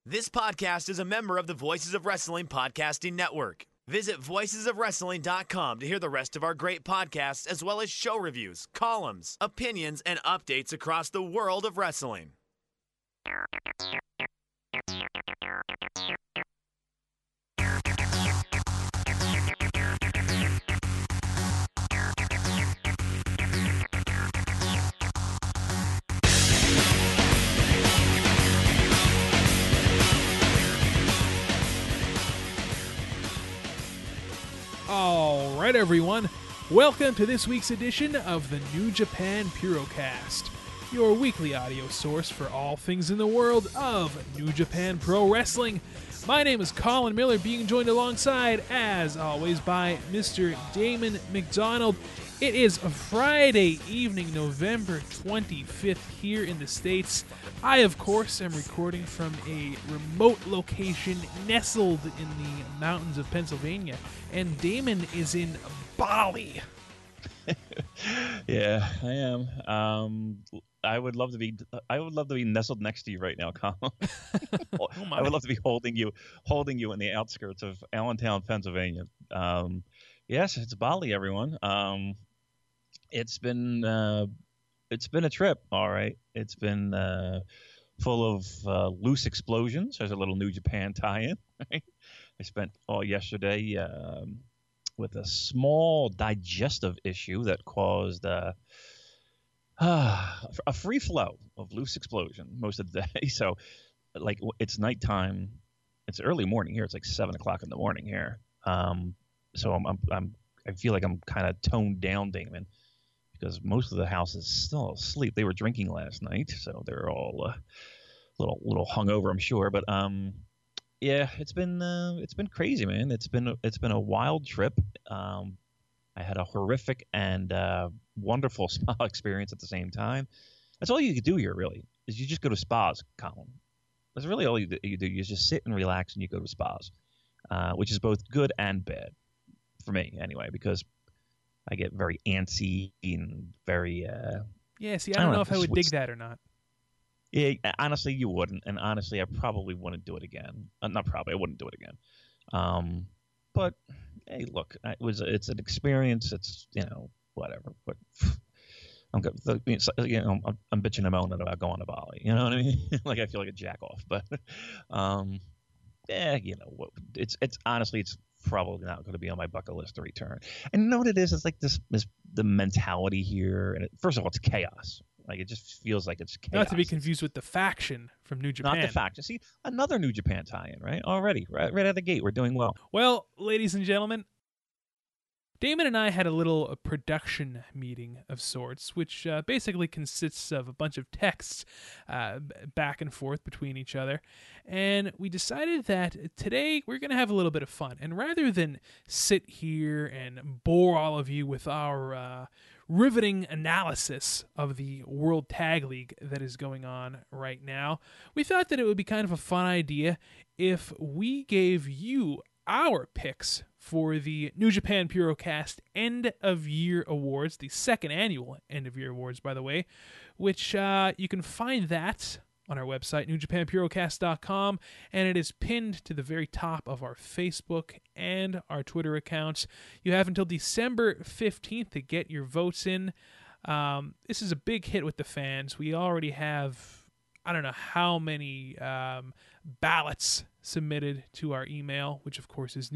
This podcast is a member of the Voices of Wrestling Podcasting Network. Visit voicesofwrestling.com to hear the rest of our great podcasts, as well as show reviews, columns, opinions, and updates across the world of wrestling. All right, everyone. Welcome to this week's edition of the New Japan Purocast, your weekly audio source for all things in the world of New Japan Pro Wrestling. My name is Colin Miller, being joined alongside, as always, by Mr. Damon McDonald. It is a Friday evening, November 25th, here in the States. I, of course, am recording from a remote location nestled in the mountains of Pennsylvania, and Damon is in Bali. Yeah, I am. I would love to be nestled next to you right now, Colin. I would love to be holding you in the outskirts of Allentown, Pennsylvania. Yes, it's Bali, everyone. It's been a trip, all right. It's been full of loose explosions. There's a little New Japan tie-in. Right? I spent all yesterday with a small digestive issue that caused a free flow of loose explosion most of the day. So, like, it's nighttime. It's early morning here. It's like 7 o'clock in the morning here. So I feel like I'm kind of toned down, Damon, because most of the house is still asleep. They were drinking last night, so they're all little hungover, I'm sure. But yeah, it's been crazy, man. It's been a wild trip. I had a horrific and wonderful spa experience at the same time. That's all you could do here, really, is you just go to spas, Colin. That's really all you do. You just sit and relax, and you go to spas, which is both good and bad for me, anyway, because I get very antsy and very Yeah, see, I don't know if I would dig that or not. Yeah, honestly, you wouldn't, and honestly, I probably wouldn't do it again. Not probably, I wouldn't do it again. But hey, look, it's an experience. It's whatever. But I'm good. I'm bitching and moaning about going to Bali. You know what I mean? Like, I feel like a jack off. But yeah, it's honestly, it's probably not going to be on my bucket list to return. And you know what it is? It's like this the mentality here. And first of all, it's chaos. Like, it just feels like it's chaos. Not to be confused with the faction from New Japan. Not the faction. See, another New Japan tie-in, right? Already, right out of the gate, we're doing well. Well, ladies and gentlemen, Damon and I had a little production meeting of sorts, which basically consists of a bunch of texts back and forth between each other. And we decided that today we're going to have a little bit of fun. And rather than sit here and bore all of you with our riveting analysis of the World Tag League that is going on right now, we thought that it would be kind of a fun idea if we gave you our picks for the New Japan Purocast End of Year Awards, the second annual End of Year Awards, by the way, which you can find that on our website, newjapanpurocast.com, and it is pinned to the very top of our Facebook and our Twitter accounts. You have until December 15th to get your votes in. This is a big hit with the fans. We already have, I don't know how many ballots submitted to our email, which of course is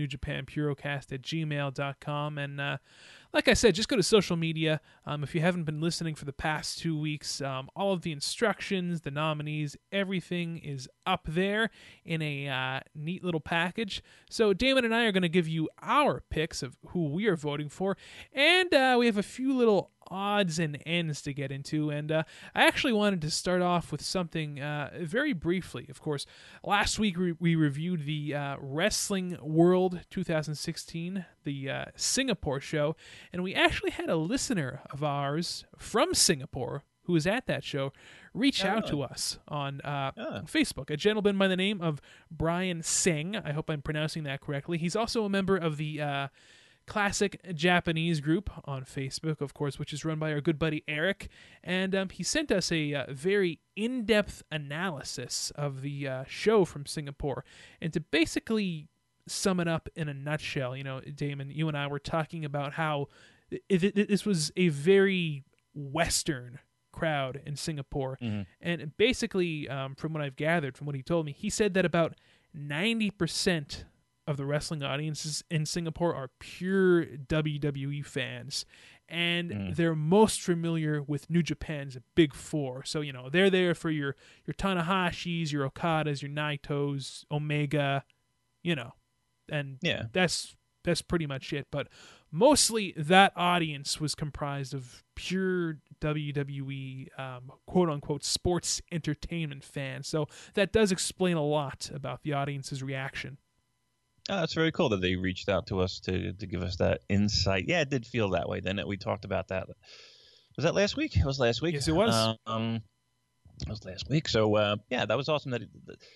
newjapanpurocast@gmail.com. And like I said, just go to social media. If you haven't been listening for the past 2 weeks, all of the instructions, the nominees, everything is up there in a neat little package. So Damon and I are going to give you our picks of who we are voting for, and we have a few little odds and ends to get into. And I actually wanted to start off with something very briefly. Of course, last week we reviewed the Wrestling World 2016, the Singapore show, and we actually had a listener of ours from Singapore who was at that show reach out to us on Facebook, a gentleman by the name of Brian Singh. I hope I'm pronouncing that correctly. He's also a member of the Classic Japanese group on Facebook, of course, which is run by our good buddy Eric. And he sent us a very in-depth analysis of the show from Singapore. And to basically sum it up in a nutshell, Damon, you and I were talking about how this was a very Western crowd in Singapore. Mm-hmm. And basically, from what I've gathered, from what he told me, he said that about 90% of the wrestling audiences in Singapore are pure WWE fans, and they're most familiar with New Japan's Big Four. So they're there for your Tanahashis, your Okadas, your Naitos, Omega, and that's pretty much it. But mostly that audience was comprised of pure WWE quote unquote sports entertainment fans. So that does explain a lot about the audience's reaction. Oh, it's very cool that they reached out to us to give us that insight. Yeah, it did feel that way. Then we talked about that. Was that last week? It was last week. Yes, it was. It was last week. So yeah, that was awesome. That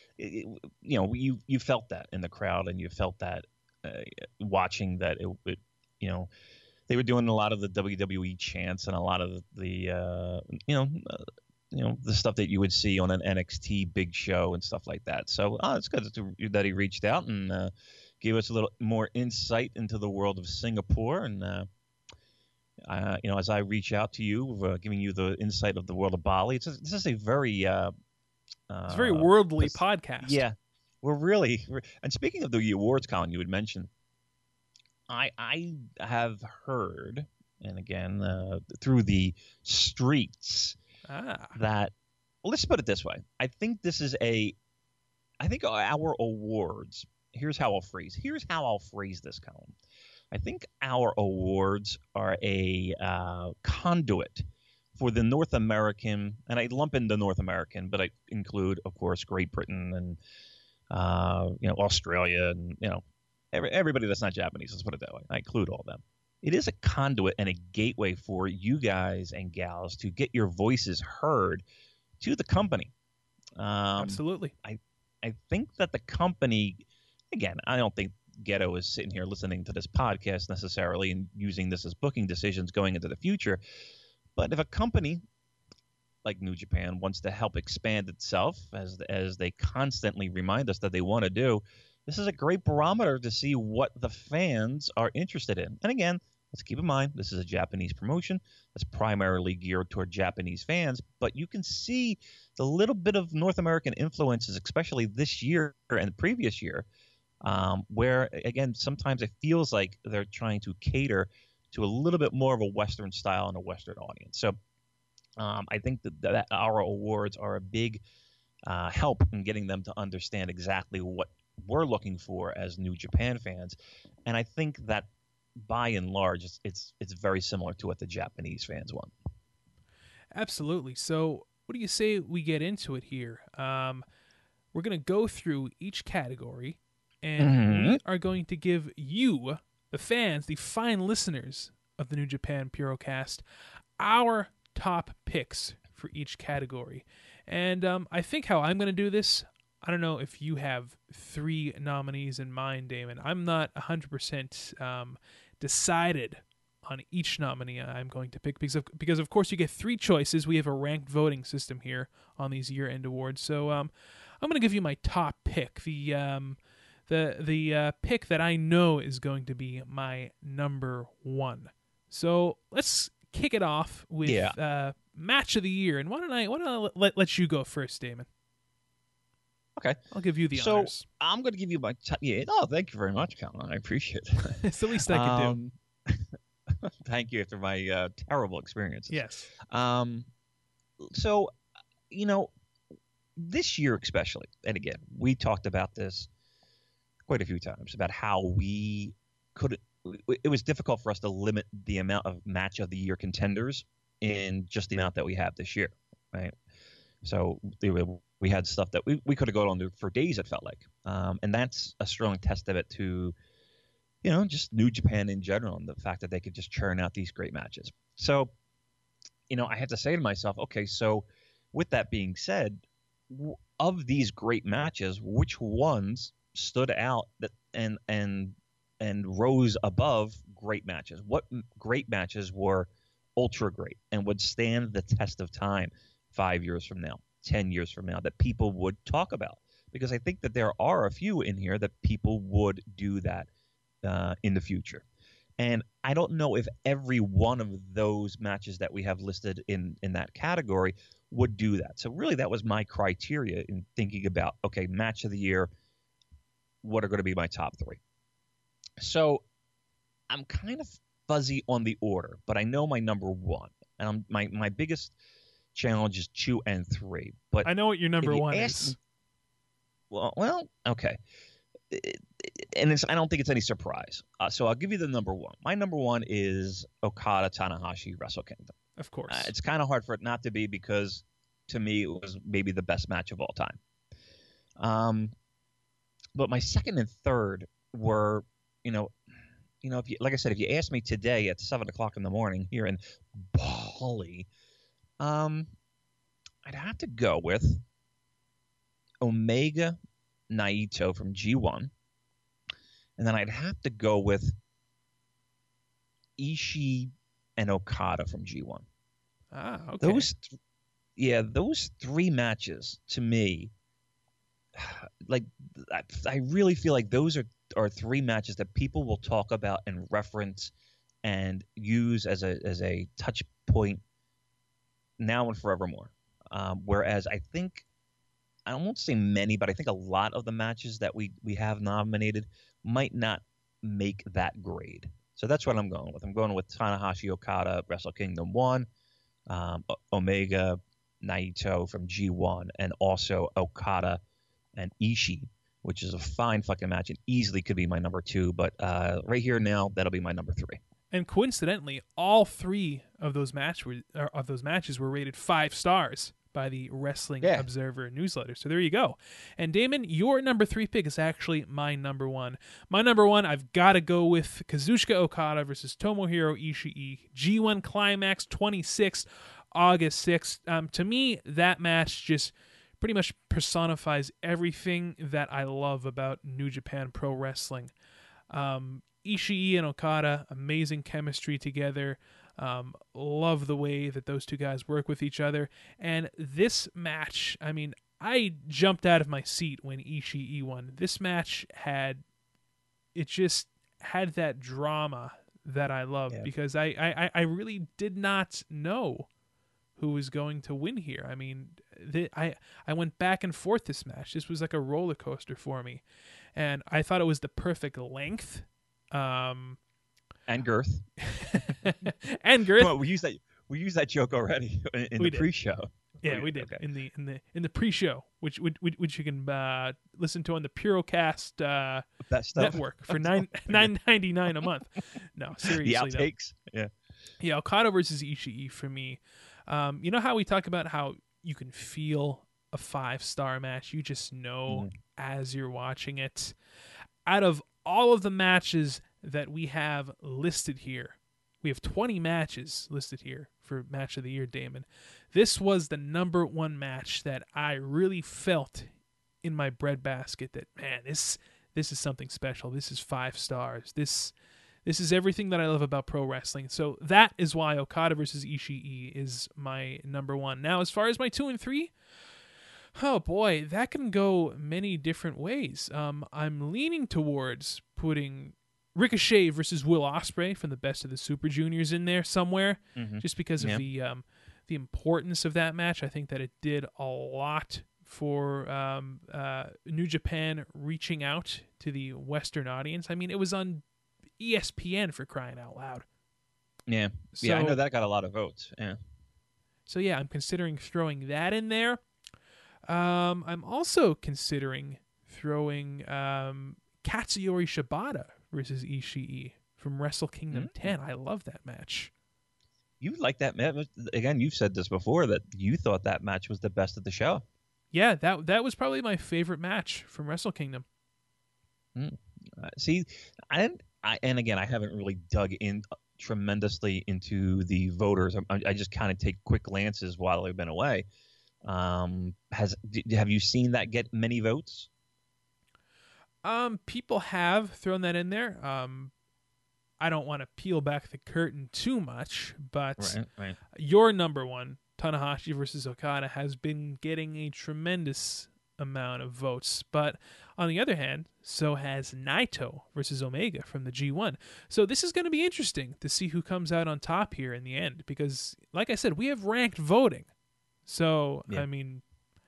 you felt that in the crowd, and you felt that watching that it they were doing a lot of the WWE chants and a lot of the the stuff that you would see on an NXT big show and stuff like that. So it's good that he reached out and gave us a little more insight into the world of Singapore. And as I reach out to you, giving you the insight of the world of Bali, this is a very it's a very worldly podcast. Yeah, and speaking of the awards, Colin, you had mentioned, I have heard, and again through the streets, that, well, let's put it this way. I think our awards, here's how I'll phrase this, Colin. I think our awards are a conduit for the North American, and I lump in the North American, but I include, of course, Great Britain and Australia and everybody that's not Japanese. Let's put it that way. I include all of them. It is a conduit and a gateway for you guys and gals to get your voices heard to the company. Absolutely. I think that the company, again, I don't think Ghetto is sitting here listening to this podcast necessarily and using this as booking decisions going into the future. But if a company like New Japan wants to help expand itself, as they constantly remind us that they want to do, this is a great barometer to see what the fans are interested in. And again, let's keep in mind, this is a Japanese promotion that's primarily geared toward Japanese fans, but you can see the little bit of North American influences, especially this year and the previous year, where, again, sometimes it feels like they're trying to cater to a little bit more of a Western style and a Western audience. So I think that our awards are a big help in getting them to understand exactly what we're looking for as New Japan fans. And I think that by and large, it's very similar to what the Japanese fans want. Absolutely. So what do you say we get into it here? We're going to go through each category, and we are going to give you, the fans, the fine listeners of the New Japan Purocast, our top picks for each category. And I think how I'm going to do this, I don't know if you have 3 nominees in mind, Damon. I'm not 100% decided on each nominee I'm going to pick because of course you get 3 choices. We have a ranked voting system here on these year-end awards. So I'm going to give you my top pick, the pick that I know is going to be my number 1. So let's kick it off with match of the year. And why don't I let you go first, Damon? Okay. I'll give you the honors. So I'm going to give you my thank you very much, Colin. I appreciate it. It's the least I can do. Thank you after my terrible experiences. Yes. So, this year especially, and again, we talked about this quite a few times about how it was difficult for us to limit the amount of match of the year contenders in just the amount that we have this year, right? So we had stuff that we could have gone on for days, it felt like. And that's a strong testament to, just New Japan in general and the fact that they could just churn out these great matches. So, I had to say to myself, okay, so with that being said, of these great matches, which ones stood out and rose above great matches. What great matches were ultra great and would stand the test of time 5 years from now, 10 years from now, that people would talk about? Because I think that there are a few in here that people would do that in the future. And I don't know if every one of those matches that we have listed in that category would do that. So really that was my criteria in thinking about, okay, match of the year, what are going to be my top three? So I'm kind of fuzzy on the order, but I know my number one. And my biggest challenge is 2 and 3. But I know what your number one is. Well, okay. And I don't think it's any surprise. So I'll give you the number one. My number one is Okada Tanahashi Wrestle Kingdom. Of course. It's kind of hard for it not to be because, to me, it was maybe the best match of all time. But my second and third were, if you, like I said, if you asked me today at 7:00 in the morning here in Bali, I'd have to go with Omega Naito from G1, and then I'd have to go with Ishii and Okada from G1. Okay. Those three matches to me, like I really feel like those are three matches that people will talk about and reference and use as a touch point now and forevermore. Whereas I think, I won't say many, but I think a lot of the matches that we have nominated might not make that grade. So that's what I'm going with. I'm going with Tanahashi Okada Wrestle Kingdom 1, Omega Naito from G1, and also Okada and Ishii, which is a fine fucking match and easily could be my number 2. But right here now, that'll be my number 3. And coincidentally, all three of those matches were rated 5 stars by the Wrestling Observer newsletter. So there you go. And Damon, your number 3 pick is actually my number 1. My number 1, I've got to go with Kazuchika Okada versus Tomohiro Ishii, G1 Climax 26th, August 6th. To me, that match just pretty much personifies everything that I love about New Japan Pro Wrestling. Ishii and Okada, amazing chemistry together. Love the way that those two guys work with each other. And this match, I mean, I jumped out of my seat when Ishii won. This match just had that drama that I love because I really did not know who was going to win here. I mean, I went back and forth this match. This was like a roller coaster for me. And I thought it was the perfect length. And girth. And girth. Well, we used that joke already in the pre-show. Yeah, we did. Okay. In the pre-show, which you can listen to on the Purocast network for $9.99 a month. No, seriously. The outtakes. No. Yeah, Okada versus Ishii for me. You know how we talk about how you can feel a 5-star match? You just know as you're watching it. Out of all of the matches that we have listed here, we have 20 matches listed here for Match of the Year, Damon. This was the number 1 match that I really felt in my breadbasket that, man, this is something special. This is 5 stars. This is everything that I love about pro wrestling. So that is why Okada versus Ishii is my number 1. Now, as far as my 2 and 3, oh boy, that can go many different ways. I'm leaning towards putting Ricochet versus Will Ospreay from the Best of the Super Juniors in there somewhere, just because of the importance of that match. I think that it did a lot for New Japan reaching out to the Western audience. I mean, it was on ESPN, for crying out loud. Yeah, so, I know that got a lot of votes. Yeah. So yeah, I'm considering throwing that in there. I'm also considering throwing Katsuyori Shibata versus Ishii from Wrestle Kingdom 10. I love that match. You like that match? Again, you've said this before that you thought that match was the best of the show. Yeah, that was probably my favorite match from Wrestle Kingdom. See, and again, I haven't really dug in tremendously into the voters. I just kind of take quick glances while I've been away. Have you seen that get many votes? People have thrown that in there. I don't want to peel back the curtain too much, but Right. your number one, Tanahashi versus Okada, has been getting a tremendous amount of votes. But on the other hand, so has Naito versus Omega from the G1. So this is going to be interesting to see who comes out on top here in the end, because, like I said, we have ranked voting. So, Yeah. I mean,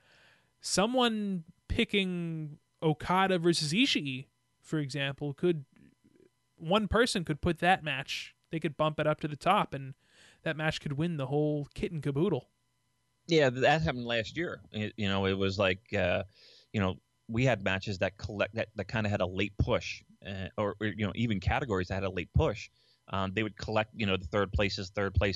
someone picking Okada versus Ishii, for example, one person could put that match, they could bump it up to the top, and that match could win the whole kit and caboodle. Yeah, that happened last year. It was like, we had matches that kind of had a late push, or even categories that had a late push. They would collect, the third places,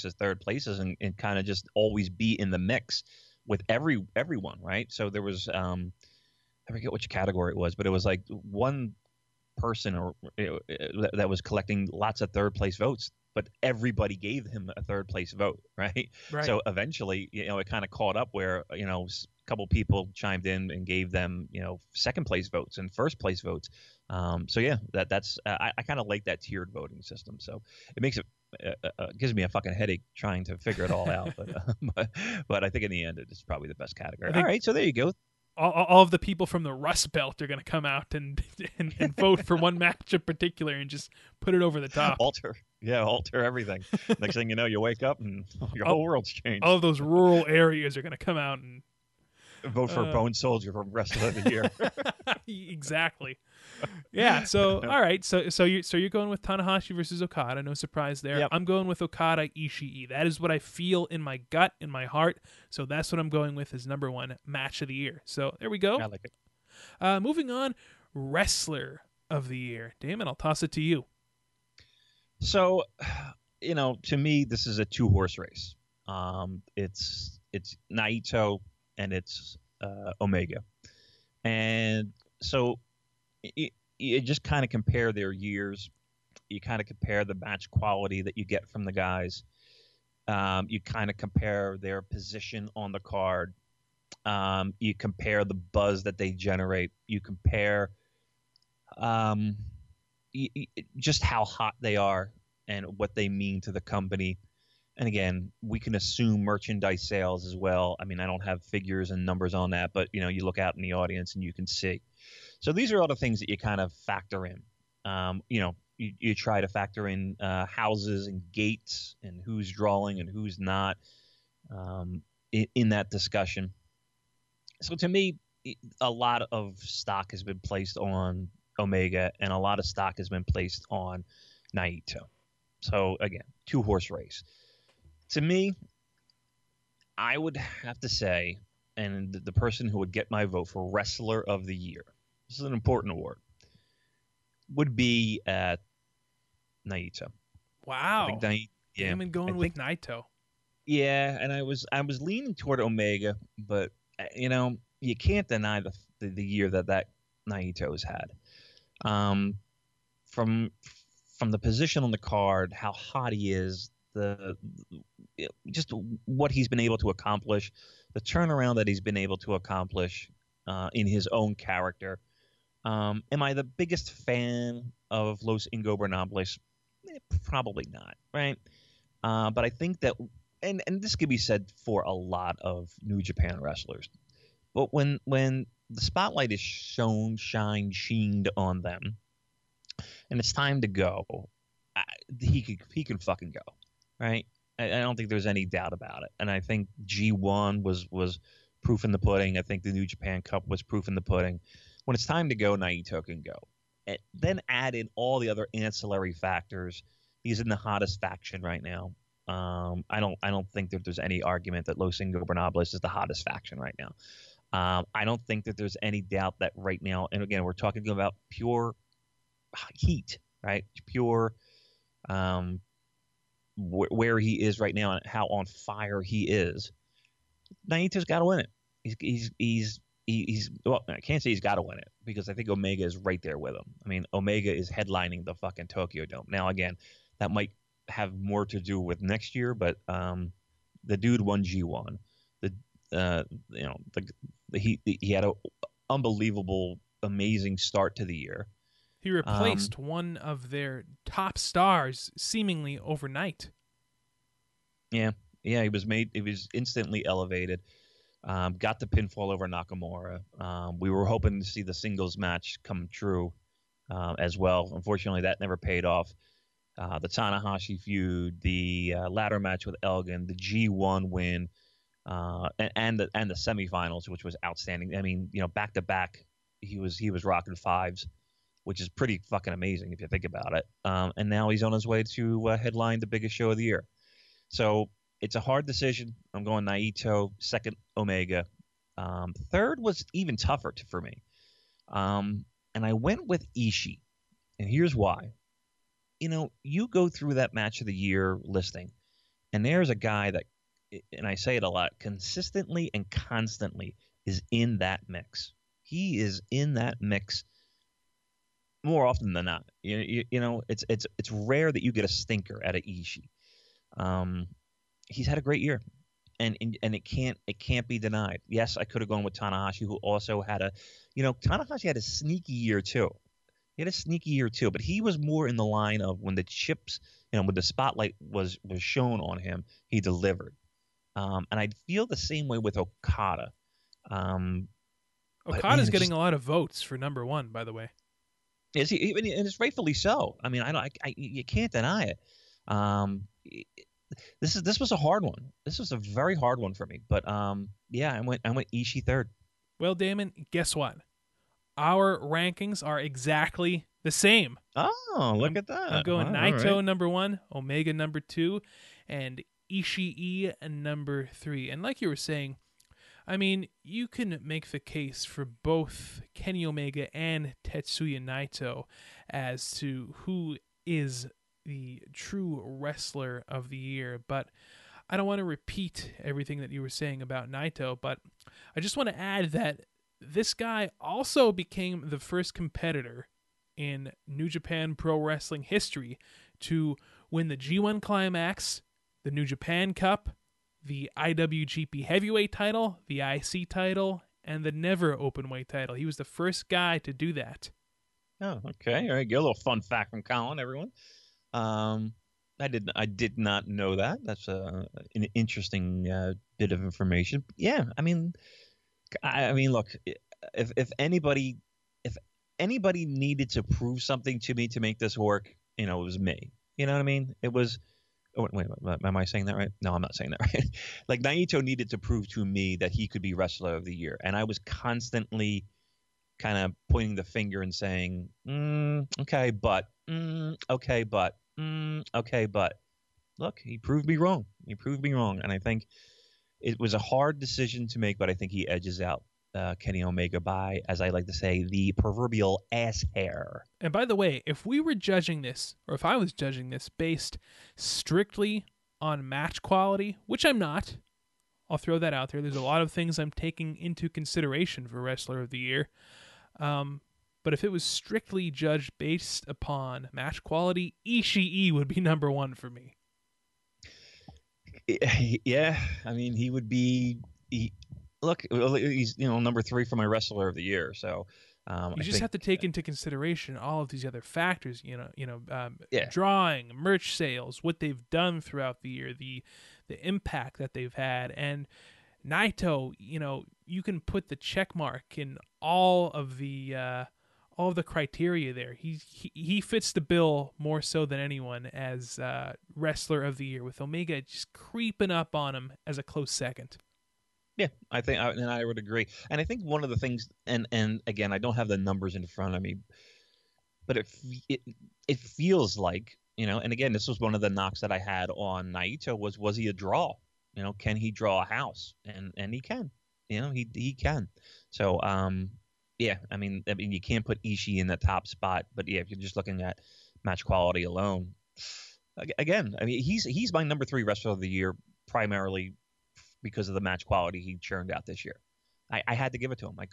and kind of just always be in the mix with everyone, right? So there was, I forget which category it was, but it was like one person that was collecting lots of third place votes, but everybody gave him a third place vote, right? So eventually, it kind of caught up where, a couple people chimed in and gave them, second place votes and first place votes. So yeah, that's I kind of like that tiered voting system. So it makes it gives me a fucking headache trying to figure it all out. But I think in the end, it's probably the best category. All right, so there you go. All of the people from the Rust Belt are going to come out and vote for one match in particular and just put it over the top. Alter everything. Next thing you know, you wake up and your whole world's changed. All of those rural areas are going to come out and vote for Bone Soldier for the rest of the year. Exactly. Yeah. So all right. So you're going with Tanahashi versus Okada. No surprise there. Yep. I'm going with Okada Ishii. That is what I feel in my gut, in my heart. So that's what I'm going with as number one match of the year. So there we go. I like it. Moving on, wrestler of the year. Damon, I'll toss it to you. So, to me, this is a 2-horse race. It's Naito and it's Omega, and so you just kind of compare their years. You kind of compare the match quality that you get from the guys. You kind of compare their position on the card. You compare the buzz that they generate. You compare just how hot they are and what they mean to the company. And again, we can assume merchandise sales as well. I mean, I don't have figures and numbers on that, but you look out in the audience and you can see. So these are all the things that you kind of factor in. You try to factor in houses and gates and who's drawing and who's not in that discussion. So to me, a lot of stock has been placed on Omega and a lot of stock has been placed on Naito. So again, 2-horse race. To me, I would have to say, and the person who would get my vote for Wrestler of the Year, this is an important award, would be Naito. Wow. I think Damon going with Naito. Yeah, and I was leaning toward Omega, but you can't deny the year that Naito has had. From the position on the card, how hot he is, just what he's been able to accomplish, the turnaround that he's been able to accomplish in his own character. Am I the biggest fan of Los Ingobernables? Probably not, right? But I think that, and this could be said for a lot of New Japan wrestlers, but when the spotlight is sheened on them, and it's time to go, he can fucking go. Right, I don't think there's any doubt about it, and I think G1 was proof in the pudding. I think the New Japan Cup was proof in the pudding. When it's time to go, Naito can go. And then add in all the other ancillary factors. He's in the hottest faction right now. I don't think that there's any argument that Los Ingobernables is the hottest faction right now. I don't think that there's any doubt that right now, and again, we're talking about pure heat, right? Pure. Where he is right now and how on fire he is, Naito's got to win it. He's well, I can't say he's got to win it because I think Omega is right there with him. I mean, Omega is headlining the fucking Tokyo Dome. Now, again, that might have more to do with next year, but the dude won G1. He had an unbelievable amazing start to the year. He replaced one of their top stars seemingly overnight. Yeah, he was instantly elevated. Got the pinfall over Nakamura. We were hoping to see the singles match come true as well. Unfortunately, that never paid off. The Tanahashi feud, the ladder match with Elgin, the G1 win, and the semifinals, which was outstanding. I mean, back to back, he was rocking fives, which is pretty fucking amazing if you think about it. And now he's on his way to headline the biggest show of the year. So it's a hard decision. I'm going Naito, second Omega. Third was even tougher for me. And I went with Ishii. And here's why. You go through that match of the year listing, and there's a guy that, and I say it a lot, consistently and constantly is in that mix. He is in that mix more often than not. It's rare that you get a stinker out of Ishii. He's had a great year, and it can't be denied. Yes, I could have gone with Tanahashi, who also had Tanahashi had a sneaky year too. But he was more in the line of when the chips, when the spotlight was shown on him, he delivered. And I feel the same way with Okada. Okada's getting a lot of votes for number one, by the way. Is he? And it's rightfully so. I mean, you can't deny it. This was a hard one. This was a very hard one for me. But I went Ishii third. Well, Damon, guess what? Our rankings are exactly the same. Oh, look at that. I'm going Naito number 1, Omega number 2, and Ishii number 3. And like you were saying, I mean, you can make the case for both Kenny Omega and Tetsuya Naito as to who is the true wrestler of the year, but I don't want to repeat everything that you were saying about Naito, but I just want to add that this guy also became the first competitor in New Japan Pro Wrestling history to win the G1 Climax, the New Japan Cup, the IWGP Heavyweight title, the IC title, and the Never Openweight title. He was the first guy to do that. Oh, okay. All right, get a little fun fact from Colin, everyone. I did not know that. That's an interesting bit of information. Yeah, I mean, look, if anybody needed to prove something to me to make this work, it was me. You know what I mean? It was. Oh, wait, am I saying that right? No, I'm not saying that right. Like, Naito needed to prove to me that he could be Wrestler of the Year, and I was constantly kind of pointing the finger and saying, okay, but, okay, but, okay, but. Look, he proved me wrong. And I think it was a hard decision to make, but I think he edges out Kenny Omega by, as I like to say, the proverbial ass hair. And by the way, if we were judging this, or if I was judging this based strictly on match quality, which I'm not, I'll throw that out there. There's a lot of things I'm taking into consideration for Wrestler of the Year. But if it was strictly judged based upon match quality, Ishii would be number 1 for me. Yeah, I mean, he would be. He's number 3 for my Wrestler of the Year. So you just have to take into consideration all of these other factors. Drawing, merch sales, what they've done throughout the year, the impact that they've had, and Naito. You can put the check mark in all of the criteria there. He fits the bill more so than anyone as Wrestler of the Year, with Omega just creeping up on him as a close second. Yeah, I think, and I would agree. And I think one of the things, and again, I don't have the numbers in front of me, but it feels like, and again, this was one of the knocks that I had on Naito was he a draw? Can he draw a house? And he can. He can. So, yeah, I mean, you can't put Ishii in the top spot, but yeah, if you're just looking at match quality alone, again, I mean, he's my number 3 Wrestler of the Year primarily because of the match quality he churned out this year. I had to give it to him.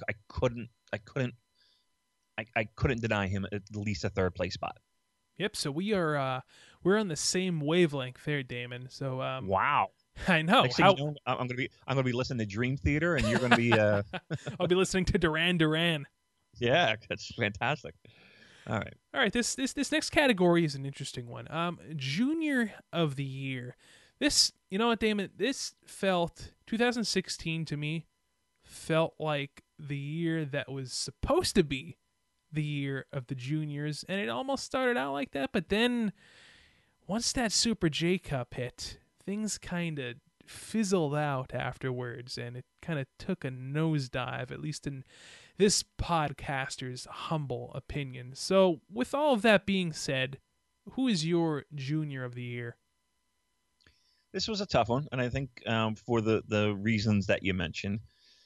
I couldn't deny him at least a 3rd place spot. Yep. So we're on the same wavelength there, Damon. So wow. I know. I'm gonna be listening to Dream Theater, and you're gonna be. I'll be listening to Duran Duran. Yeah, that's fantastic. All right. All right, this next category is an interesting one. Junior of the year. This, you know what, Damon? This felt 2016 to me felt like the year that was supposed to be the year of the juniors, and it almost started out like that. But then once that Super J Cup hit, things kind of fizzled out afterwards, and it kind of took a nosedive, at least in this podcaster's humble opinion. So, with all of that being said, who is your junior of the year? This was a tough one, and I think for the reasons that you mentioned.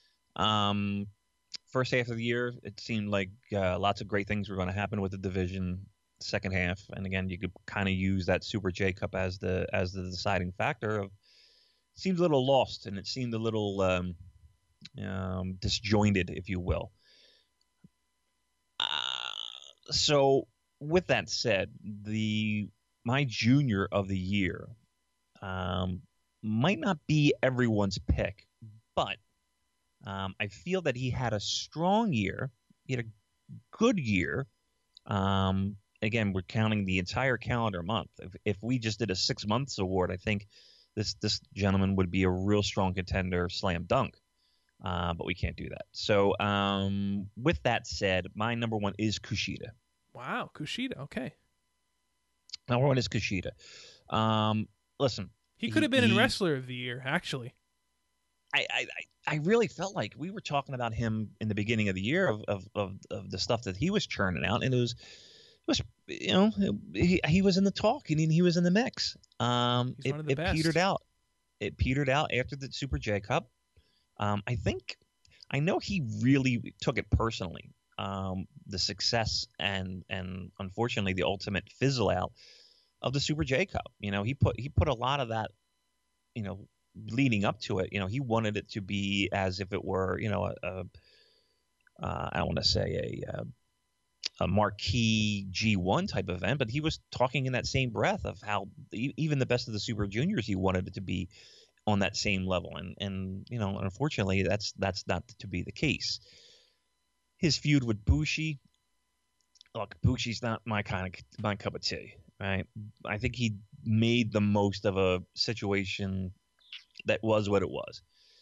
First half of the year, it seemed like lots of great things were going to happen with the division. Second half, and again, you could kind of use that Super J Cup as the deciding factor. Of seemed a little lost, and it seemed a little disjointed, if you will. So, with that said, my junior of the year might not be everyone's pick, but I feel that he had a strong year. He had a good year. Again, we're counting the entire calendar month. If we just did a 6 months award, I think this gentleman would be a real strong contender, slam dunk. But we can't do that. So with that said, my number one is Kushida. Wow, Kushida. Okay. Number one is Kushida. Listen, he could have been in Wrestler of the Year, actually. I really felt like we were talking about him in the beginning of the year of the stuff that he was churning out, and it was he was in the talk. I mean, he was in the mix. He's one of the best. Petered out. It petered out after the Super J Cup. I know he really took it personally. The success and unfortunately the ultimate fizzle out of the Super J Cup. He put a lot of that, leading up to it. He wanted it to be as if it were, I don't want to say a marquee G1 type event, but he was talking in that same breath of how even the best of the Super Juniors, he wanted it to be on that same level. And unfortunately, that's not to be the case. His feud with Bushi, look, Bushi's not my cup of tea, right? I think he made the most of a situation that was what it was.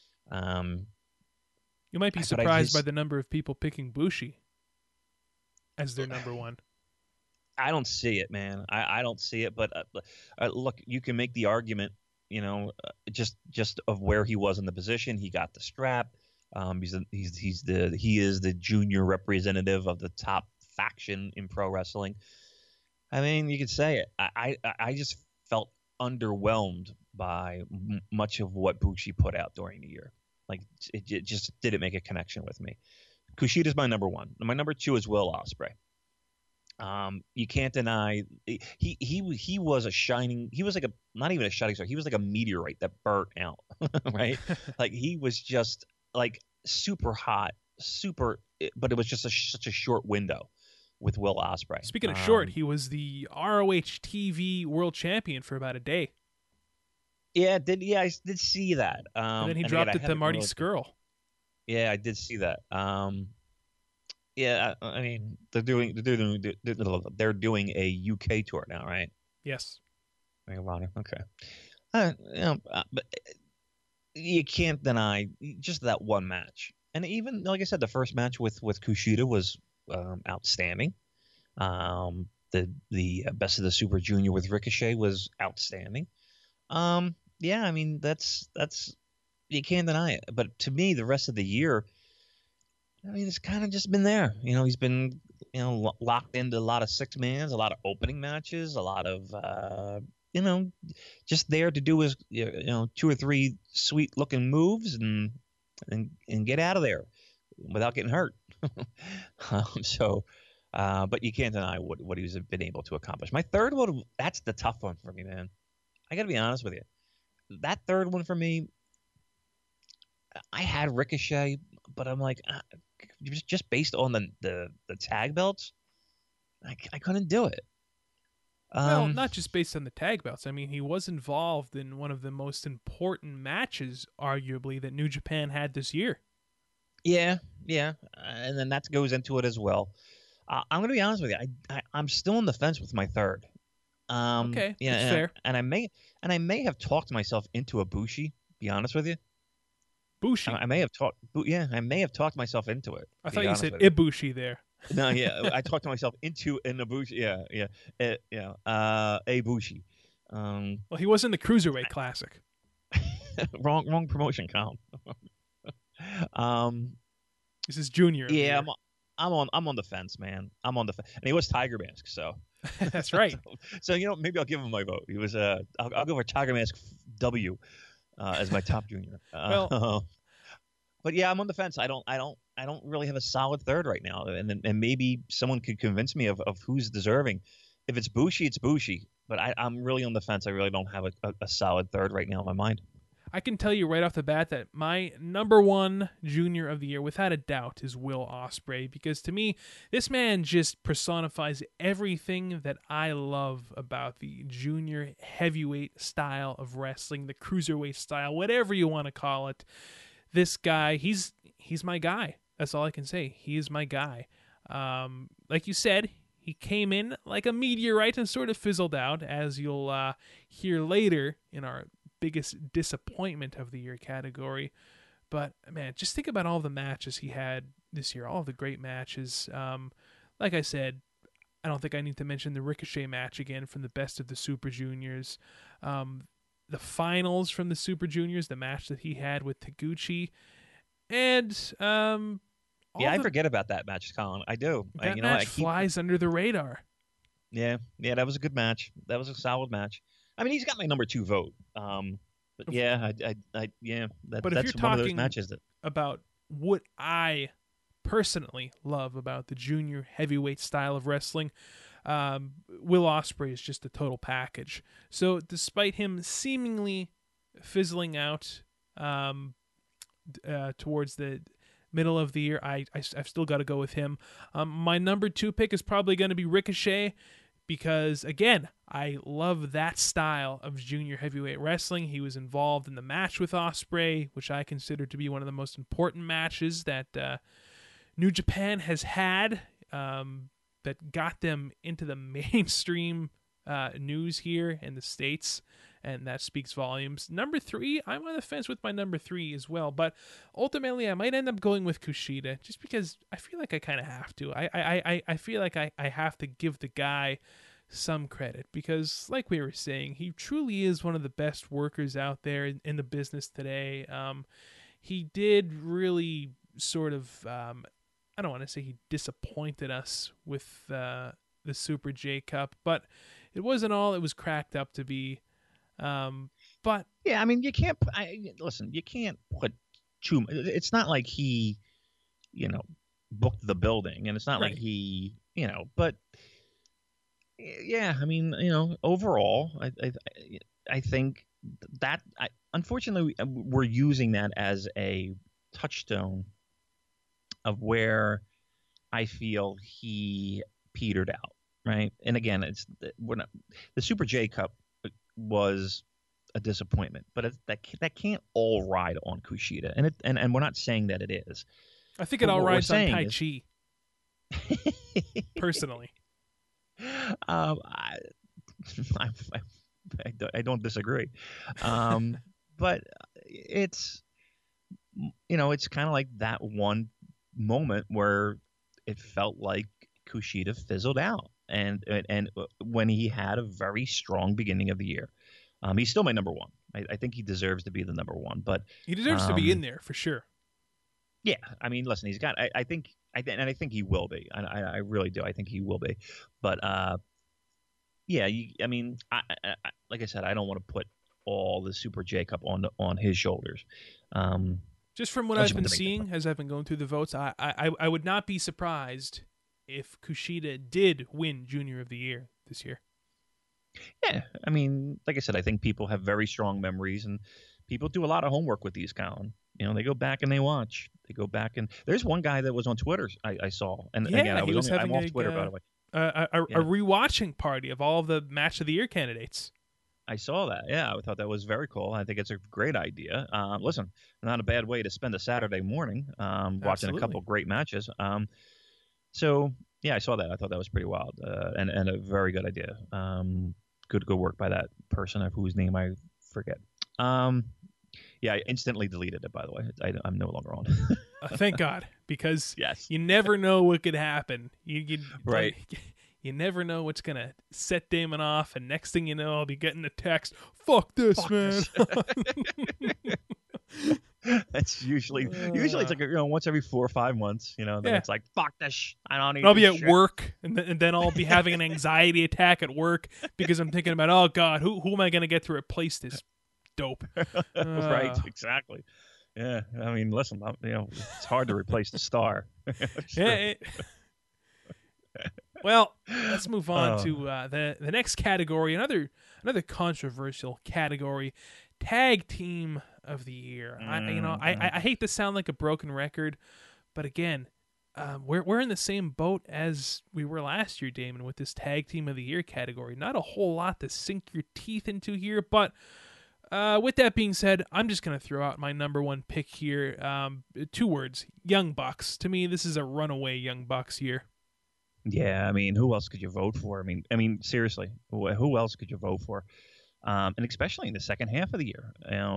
You might be surprised by the number of people picking Bushi as their number one. I don't see it, man. I don't see it. But look, you can make the argument, just of where he was in the position. He got the strap. He is the junior representative of the top faction in pro wrestling. I mean, you could say it. I just felt underwhelmed by much of what Bushi put out during the year. Like it just didn't make a connection with me. Kushida's my number one. My number two is Will Ospreay. You can't deny he was a shining. He was like not even a shining star. He was like a meteorite that burnt out, right? Like he was just like super hot, but it was just such a short window with Will Ospreay. Speaking of short, he was the ROH TV World Champion for about a day. Yeah, I did see that. And then he dropped it to Marty Scurll. Yeah, I did see that. Yeah, I mean they're doing a UK tour now, right? Yes. Okay. But you can't deny just that one match, and even like I said, the first match with Kushida was outstanding. The best of the Super Junior with Ricochet was outstanding. Yeah, I mean that's you can't deny it. But to me, the rest of the year, I mean, it's kind of just been there. He's been locked into a lot of 6-mans, a lot of opening matches, a lot of just there to do his 2 or 3 sweet looking moves and get out of there without getting hurt. But you can't deny what he's been able to accomplish. My third one, that's the tough one for me, man. I got to be honest with you. That third one for me, I had Ricochet, but I'm like, just based on the tag belts, I couldn't do it. Well, not just based on the tag belts. I mean, he was involved in one of the most important matches, arguably, that New Japan had this year. Yeah, yeah, and then that goes into it as well. I'm going to be honest with you. I'm still on the fence with my third. Okay, Yeah, that's fair. and I may have talked myself into a Bushi. Be honest with you, Bushi. I may have talked. Yeah, I may have talked myself into it. I To be thought you honest said with you. Ibushi there. No, yeah, I talked to myself into an Ibushi. Yeah, yeah, a Bushi. Um, Well, he was in the Cruiserweight Classic. wrong promotion, Colin. Um, This is Junior of the yeah, year. I'm on the fence, man. I'm on the fence, and he was Tiger Mask, so That's right. so maybe I'll give him my vote. He was I'll go for Tiger Mask W as my top junior. Well, But yeah, I'm on the fence. I don't really have a solid third right now, and maybe someone could convince me of who's deserving. If it's Bushi, it's Bushi. But I'm really on the fence. I really don't have a solid third right now in my mind. I can tell you right off the bat that my number one junior of the year, without a doubt, is Will Ospreay, because to me, this man just personifies everything that I love about the junior heavyweight style of wrestling, the cruiserweight style, whatever you want to call it. This guy, he's my guy. That's all I can say. He is my guy. Like you said, he came in like a meteorite and sort of fizzled out, as you'll hear later in our biggest disappointment of the year category. But man, just think about all the matches he had this year, all the great matches. Like I said, I don't think I need to mention the Ricochet match again from the Best of the Super Juniors. The finals from the Super Juniors, the match that he had with Taguchi, and I forget about that match, Colin. I do. That match flies under the radar. Yeah, that was a good match. That was a solid match. I mean, he's got my number 2 vote. But yeah, But if that's you're one of those talking matches that about what I personally love about the junior heavyweight style of wrestling, Will Ospreay is just a total package. So despite him seemingly fizzling out towards the middle of the year, I've still got to go with him. My number 2 pick is probably going to be Ricochet, because again, I love that style of junior heavyweight wrestling. He was involved in the match with Ospreay, which I consider to be one of the most important matches that New Japan has had, that got them into the mainstream news here in the States, and that speaks volumes. Number 3, I'm on the fence with my number 3 as well, but ultimately I might end up going with Kushida, just because I feel like I kind of have to. I feel like I have to give the guy some credit, because like we were saying, he truly is one of the best workers out there in the business today. He did really sort of, I don't want to say he disappointed us with the Super J Cup, but it wasn't all it was cracked up to be. But yeah, I mean, you can't. Listen, you can't put too. It's not like he, booked the building, and it's not right. like he, But yeah, I mean, overall, I think that unfortunately we're using that as a touchstone of where I feel he petered out, right? And again, the Super J Cup was a disappointment, but that can't all ride on Kushida, and we're not saying that it is. I think it all rides on Taichi. Personally, I don't disagree, but it's kind of like that one moment where it felt like Kushida fizzled out, and when he had a very strong beginning of the year. He's still my number 1. I think he deserves to be the number 1, but he deserves to be in there for sure. Yeah, I mean, listen, he's got. I think he will be. I really do. I think he will be. But yeah, I mean, like I said, I don't want to put all the Super J Cup on his shoulders. Just from what I've been seeing as I've been going through the votes, I would not be surprised if Kushida did win Junior of the Year this year. Yeah, I mean, like I said, I think people have very strong memories, and people do a lot of homework with these, Colin. They go back and they watch. They go back, and there's one guy that was on Twitter I saw, and yeah, again, I'm off Twitter, by the way. A rewatching party of all of the Match of the Year candidates. I saw that. Yeah, I thought that was very cool. I think it's a great idea. Listen, not a bad way to spend a Saturday morning, watching a Absolutely. couple great matches. So yeah, I saw that. I thought that was pretty wild, and a very good idea. Good work by that person of whose name I forget. Yeah, I instantly deleted it. By the way, I'm no longer on. Thank God, because Yes. you never know what could happen. You Right. like, you never know what's gonna set Damon off, and next thing you know, I'll be getting a text. Fuck this, Fuck man. That's usually it's like once every 4 or 5 months. Then Yeah. it's like fuck this. I don't need. And I'll be this at shit. work, and then I'll be having an anxiety attack at work because I'm thinking about, oh God, who am I gonna get to replace this dope? Right. Exactly. Yeah. I mean, listen. It's hard to replace the star. Yeah. Well, let's move on Oh. to the next category. Another controversial category, tag team of the year. I hate to sound like a broken record, but again, we're in the same boat as we were last year, Damon, with this tag team of the year category. Not a whole lot to sink your teeth into here, but with that being said, I'm just going to throw out my number one pick here. 2 words: Young Bucks. To me, this is a runaway Young Bucks year. Yeah, I mean, who else could you vote for? I mean, seriously, who else could you vote for? And especially in the second half of the year,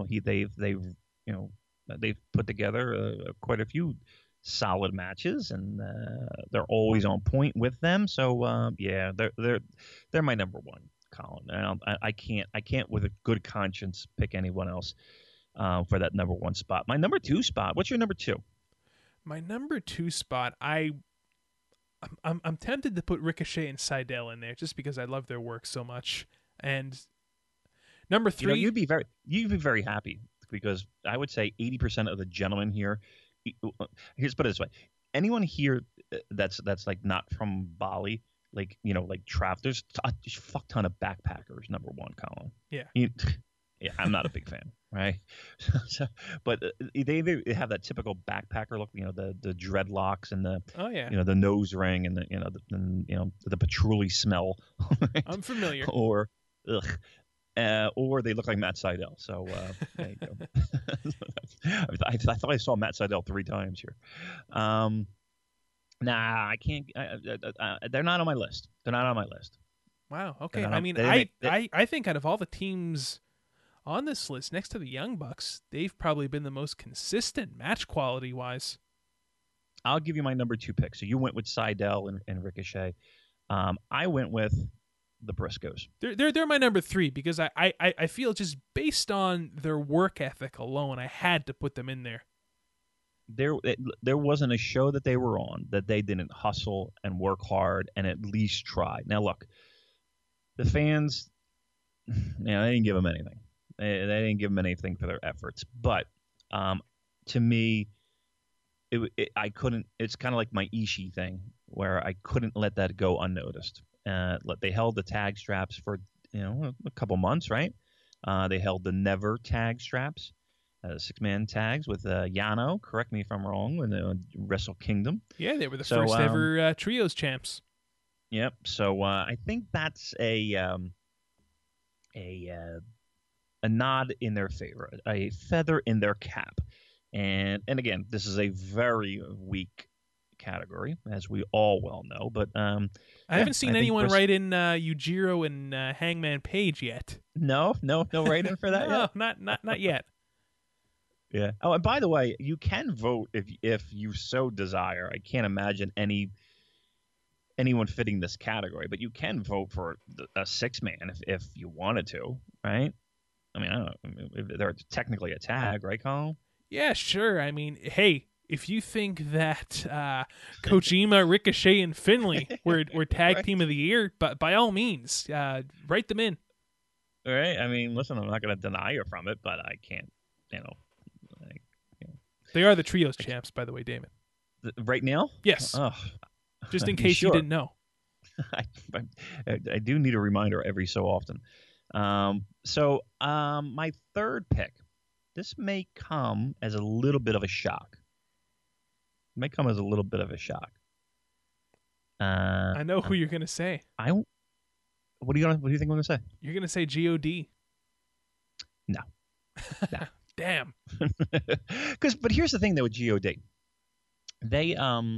they've put together quite a few solid matches, and they're always on point with them. So yeah, they're my number one, Colin. And I can't with a good conscience pick anyone else for that number one spot. My number 2 spot. What's your number 2? My number 2 spot, I'm tempted to put Ricochet and Seidel in there just because I love their work so much. And number 3, you'd be very happy because I would say 80% of the gentlemen here. Here's put it this way: anyone here that's like not from Bali, like there's a fuck ton of backpackers. Number one, Colin. Yeah. Yeah, I'm not a big fan, right? But they have that typical backpacker look, the dreadlocks and the the nose ring and the patchouli smell. Right? I'm familiar. Or they look like Matt Sydal. So there you go. I thought I saw Matt Sydal 3 times here. Nah, I can't. They're not on my list. They're not on my list. Wow. Okay. Not, I mean, I think out of all the teams on this list, next to the Young Bucks, they've probably been the most consistent match quality wise. I'll give you my number 2 pick. So you went with Seidel and Ricochet. I went with the Briscoes. They're my number 3 because I feel just based on their work ethic alone, I had to put them in there. There wasn't a show that they were on that they didn't hustle and work hard and at least try. Now look, the fans, they didn't give them anything. They didn't give them anything for their efforts. But to me, I couldn't. It's kind of like my Ishii thing, where I couldn't let that go unnoticed. They held the tag straps for a couple months, right? They held the Never tag straps, 6-man tags with Yano. Correct me if I'm wrong. In the Wrestle Kingdom. Yeah, they were the first ever trios champs. Yep. So I think that's a nod in their favor, a feather in their cap. And again, this is a very weak category, as we all well know. But I haven't seen anyone write in Yujiro and Hangman Page yet. No write in for that yet? No, not yet. Yeah. Oh, and by the way, you can vote if you so desire. I can't imagine anyone fitting this category, but you can vote for a 6-man if you wanted to, right? I mean, I don't know. If they're technically a tag, right, Colin? Yeah, sure. I mean, hey, if you think that Kojima, Ricochet, and Finlay were tag right. team of the year, but by all means, write them in. All right. I mean, listen, I'm not going to deny you from it, but I can't, They are the trios champs, by the way, Damon. Right now? Yes. Oh, just in case you didn't know. I do need a reminder every so often. So my third pick, this may come as a little bit of a shock. I know who you're going to say. What do you think I'm going to say? You're going to say God. No. Damn. But here's the thing though with God, they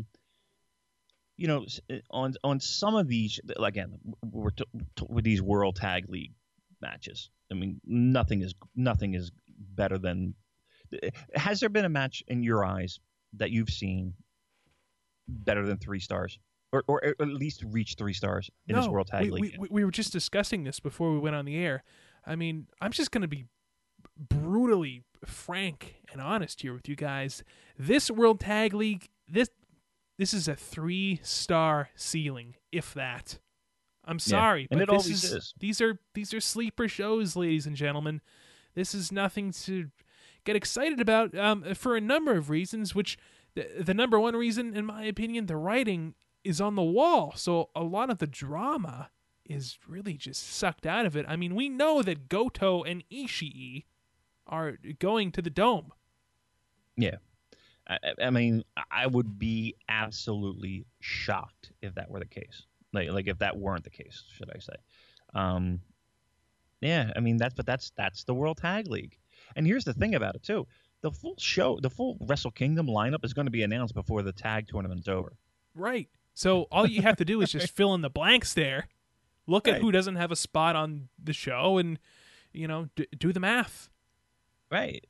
on some of these, again, we're with these World Tag League matches. I mean, nothing is better than. Has there been a match in your eyes that you've seen better than 3 stars, or at least reach 3 stars in this World Tag League? We were just discussing this before we went on the air. I mean, I'm just going to be brutally frank and honest here with you guys. This World Tag League, this is a 3-star ceiling, if that. I'm sorry, and but it always is. These are sleeper shows, ladies and gentlemen. This is nothing to get excited about for a number of reasons, which the number one reason, in my opinion, the writing is on the wall. So a lot of the drama is really just sucked out of it. I mean, we know that Goto and Ishii are going to the Dome. Yeah. I mean, I would be absolutely shocked if that were the case. Like if that weren't the case, should I say? Yeah, I mean that's the World Tag League. And here's the thing about it too: the full Wrestle Kingdom lineup is going to be announced before the tag tournament's over. Right. So all you have to do is just fill in the blanks there. Look at who doesn't have a spot on the show, and do the math. Right.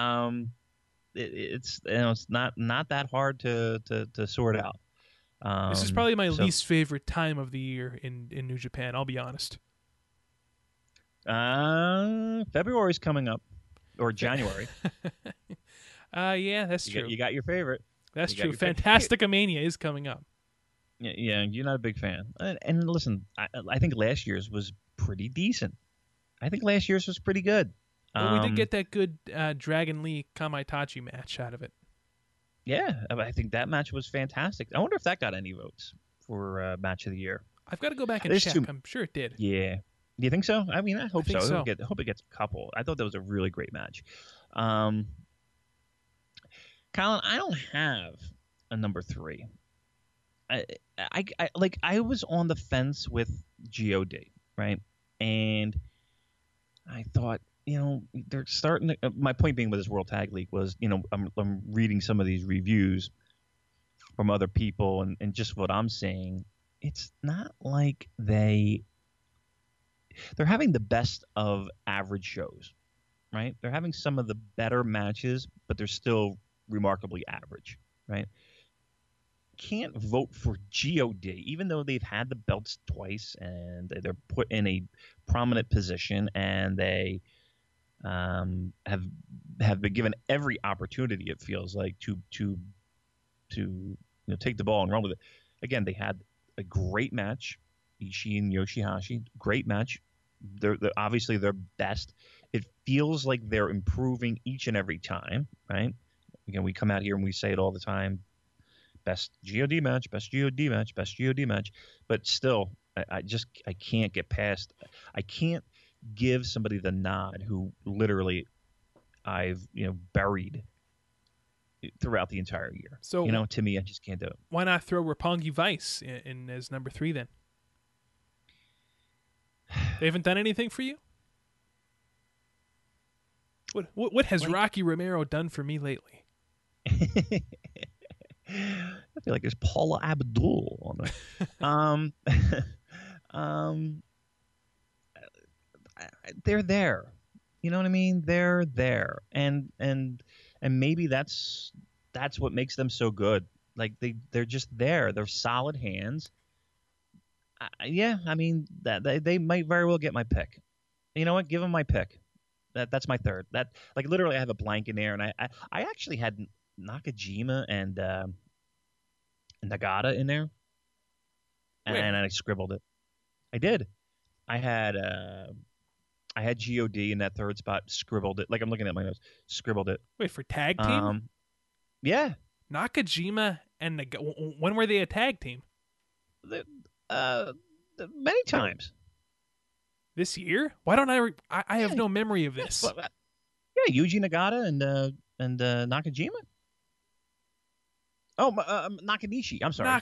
It's not that hard to sort out. This is probably my least favorite time of the year in New Japan. I'll be honest. February's coming up, or January. Yeah, that's true. You got your favorite. That's true. Fantastica-mania is coming up. Yeah, you're not a big fan. And listen, I think last year's was pretty decent. I think last year's was pretty good. But we did get that good Dragon Lee Kamaitachi match out of it. Yeah, I think that match was fantastic. I wonder if that got any votes for match of the year. I've got to go back and check. I'm sure it did. Yeah. Do you think so? I mean, I hope so. I hope it gets a couple. I thought that was a really great match. Colin, I don't have a number 3. I was on the fence with God, right? And I thought, they're starting to, my point being with this World Tag League was, I'm reading some of these reviews from other people and just what I'm saying. It's not like they're having the best of average shows, right? They're having some of the better matches, but they're still remarkably average, right? Can't vote for God, even though they've had the belts twice and they're put in a prominent position and they have been given every opportunity, it feels like, to take the ball and run with it. Again, they had a great match, Ishii and Yoshihashi, great match. They're obviously their best. It feels like they're improving each and every time, right? Again, we come out here and we say it all the time: best God match, best God match, best God match. But still, I can't get past. I can't give somebody the nod who literally I've buried throughout the entire year. So to me, I just can't do it. Why not throw Roppongi Vice in as number 3 then? They haven't done anything for you? What has Rocky Romero done for me lately? I feel like there's Paula Abdul on it. They're there. You know what I mean? They're there, and maybe that's what makes them so good. Like they're just there. They're solid hands. Yeah, I mean that they might very well get my pick. You know what? Give them my pick. That's my third. That, like, literally I have a blank in there, and I actually had Nakajima and Nagata in there, and I scribbled it. I did. I had God in that third spot. Scribbled it. Like, I'm looking at my notes. Scribbled it. Wait, for tag team? Yeah. Nakajima and when were they a tag team? Many times. This year? Why don't I have no memory of this. Yeah, Yuji Nagata and Nakajima. Nakanishi. I'm sorry.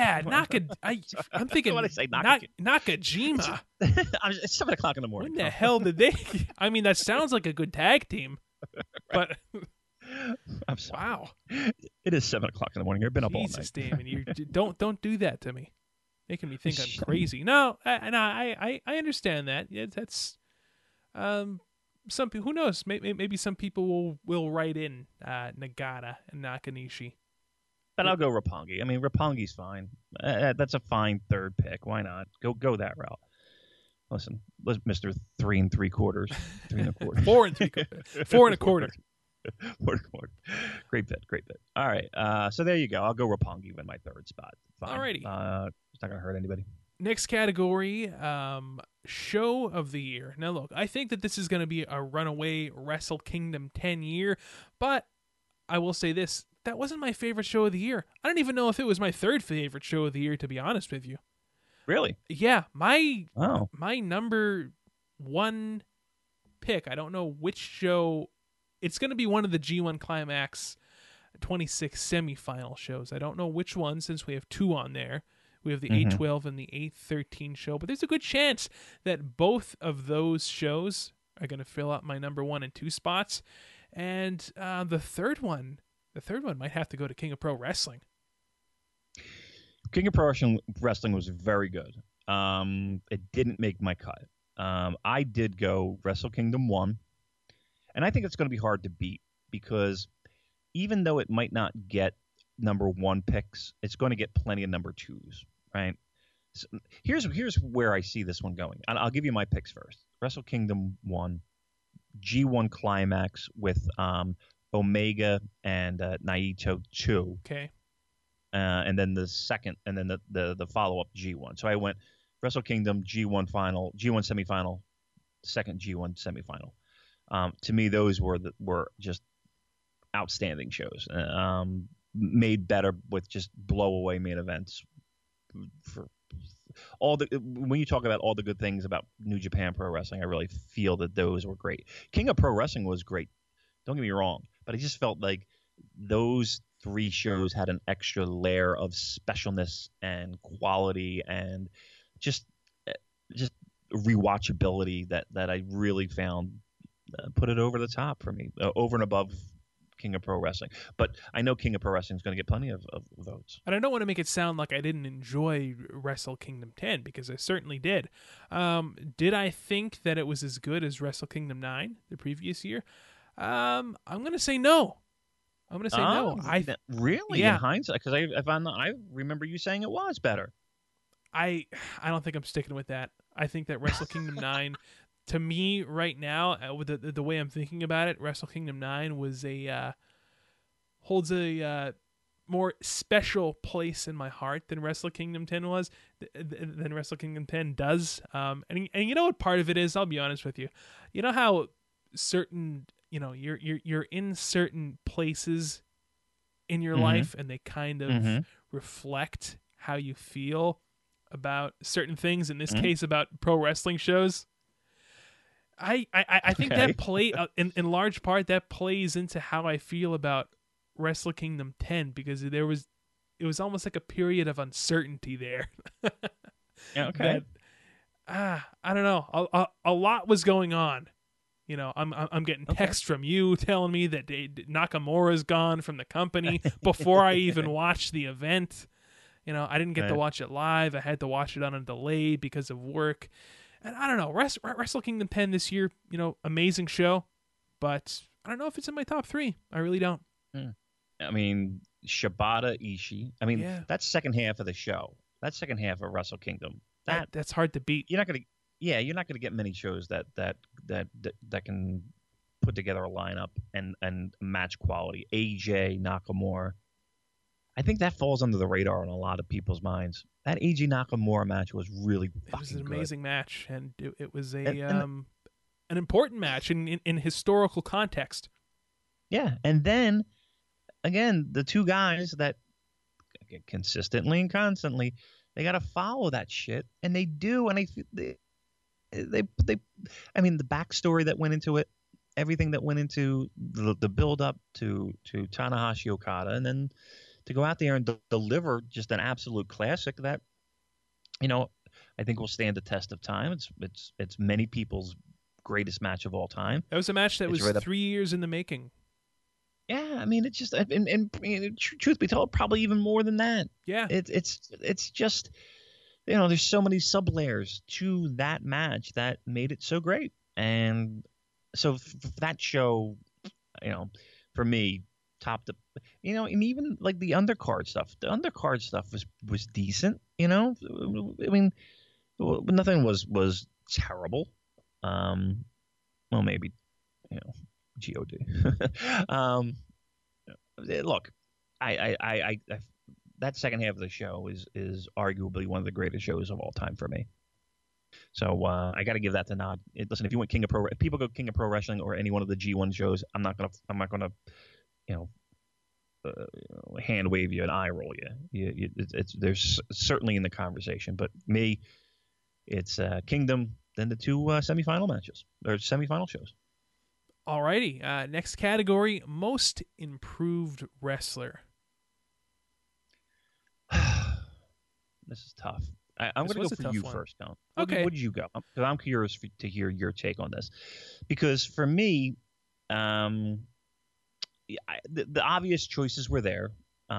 I'm thinking What did I say? Nakajima. It's 7 o'clock in the morning. When the hell did they? I mean, that sounds like a good tag team, but I'm sorry. wow, It is 7 o'clock in the morning. You've been up all Jesus, night. Damon, you don't do that to me, making me think I'm crazy. No, I understand that. Yeah, that's some people. Who knows? Maybe some people will write in Nagata and Nakanishi. But I'll go Roppongi. I mean, Roppongi's fine. That's a fine third pick. Why not? Go that route. Listen, Mr. 3 3/4, 3 1/4, 4 and 3/4, 4 and 1/4. 4 1/4. Great bit. All right. So there you go. I'll go Roppongi in my third spot. Fine. Alrighty. It's not gonna hurt anybody. Next category, show of the year. Now, look, I think that this is going to be a runaway Wrestle Kingdom 10 year, but I will say this. That wasn't my favorite show of the year. I don't even know if it was my third favorite show of the year, to be honest with you. Really? Yeah, my Oh. number one pick, I don't know which show. It's going to be one of the G1 Climax 26 semifinal shows. I don't know which one, since we have two on there. We have the 8-12 and the 8-13 show, but there's a good chance that both of those shows are going to fill up my number 1 and 2 spots. And the third one might have to go to King of Pro Wrestling. King of Pro Wrestling was very good. It didn't make my cut. I did go Wrestle Kingdom 1, and I think it's going to be hard to beat because even though it might not get number 1 picks, it's going to get plenty of number 2s, right? So here's where I see this one going. And I'll give you my picks first. Wrestle Kingdom 1, G1 Climax with Omega and Naito 2. Okay. And then the second, and then the follow-up G1. So I went Wrestle Kingdom, G1 final, G1 semifinal, second G1 semifinal. To me, those were just outstanding shows. Made better with just blow-away main events. For when you talk about all the good things about New Japan Pro Wrestling, I really feel that those were great. King of Pro Wrestling was great. Don't get me wrong, but I just felt like those 3 shows had an extra layer of specialness and quality and just rewatchability that I really found put it over the top for me, over and above King of Pro Wrestling. But I know King of Pro Wrestling is going to get plenty of votes. And I don't want to make it sound like I didn't enjoy Wrestle Kingdom 10, because I certainly did. Did I think that it was as good as Wrestle Kingdom 9 the previous year? I'm going to say no. I'm going to say no. Really? Yeah. In hindsight? Because I remember you saying it was better. I don't think I'm sticking with that. I think that Wrestle Kingdom 9, to me right now, with the way I'm thinking about it, Wrestle Kingdom 9 was holds a more special place in my heart than Wrestle Kingdom 10 was, than Wrestle Kingdom 10 does. And you know what part of it is? I'll be honest with you. You know how certain, you're in certain places in your life, and they kind of reflect how you feel about certain things, in this case about pro wrestling shows. I think that play in large part that plays into how I feel about Wrestle Kingdom 10, because it was almost like a period of uncertainty there. Yeah, okay. I don't know. A lot was going on. I'm getting texts from you telling me that Nakamura's gone from the company before I even watched the event. I didn't get to watch it live. I had to watch it on a delay because of work. And I don't know. Wrestle Kingdom 10 this year, amazing show. But I don't know if it's in my top 3. I really don't. I mean, Shibata Ishii. I mean, that second half of the show, that second half of Wrestle Kingdom, that's hard to beat. You're not gonna get many shows that can put together a lineup and match quality. AJ Nakamura. I think that falls under the radar on a lot of people's minds. That AJ Nakamura match was really fucking good. It was an amazing match, and it was an important match in historical context. Yeah, and then again, the two guys that consistently and constantly, they got to follow that shit, and they do, and they I mean, the backstory that went into it, everything that went into the build up to Tanahashi Okada, and then to go out there and deliver just an absolute classic that, you know, I think will stand the test of time. It's many people's greatest match of all time. That was a match that It's was right up- 3 years in the making. Yeah, I mean, it's just, and truth be told, probably even more than that. Yeah. It's just, you know, there's so many sub layers to that match that made it so great. And so that show, you know, for me, top to, you know, and even like the undercard stuff. The undercard stuff was decent. You know, I mean, nothing was terrible. Well, maybe, you know, God. Look, I that second half of the show is arguably one of the greatest shows of all time for me. So I got to give that to nod. Listen, if you want if people go King of Pro Wrestling or any one of the G1 shows, I'm not gonna, you know, hand wave you and eye roll you. There's certainly in the conversation, but me, it's Kingdom, then the two semifinal matches or semifinal shows. Alrighty. Next category: Most Improved Wrestler. This is tough. I'm going to go for you first, Don. Okay. What did you go? Because I'm curious to hear your take on this. Because for me, the obvious choices were there, but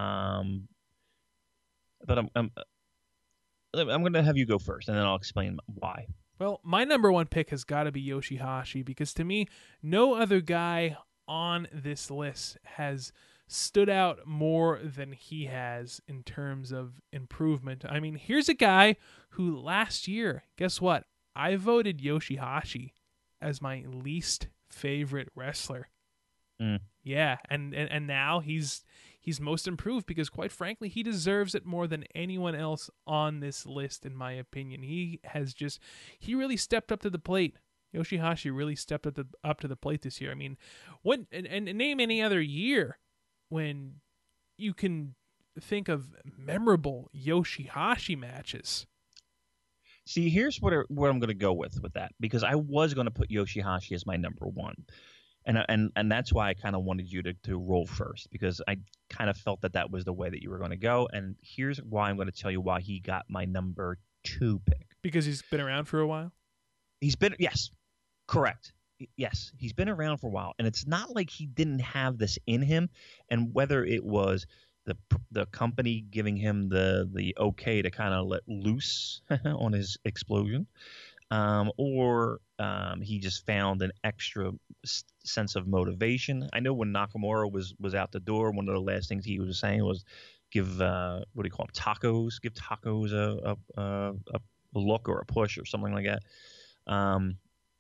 I'm going to have you go first, and then I'll explain why. Well, my number one pick has got to be Yoshihashi, because to me, no other guy on this list has stood out more than he has in terms of improvement. I mean, here's a guy who last year, guess what? I voted Yoshihashi as my least favorite wrestler. Yeah, and now he's most improved, because quite frankly, he deserves it more than anyone else on this list, in my opinion. He really stepped up to the plate. Yoshihashi really stepped up to the plate this year. I mean, and name any other year when you can think of memorable Yoshihashi matches. See, here's what I'm going to go with that, because I was going to put Yoshihashi as my number one. And that's why I kind of wanted you to roll first, because I kind of felt that was the way that you were going to go. And here's why I'm going to tell you why he got my number 2 pick. Because he's been around for a while? Yes, correct. Yes, he's been around for a while. And it's not like he didn't have this in him. And whether it was the company giving him the okay to kind of let loose on his explosion, or he just found an extra sense of motivation. I know when Nakamura was out the door, one of the last things he was saying was give what do you call them, tacos? Give tacos a look or a push or something like that.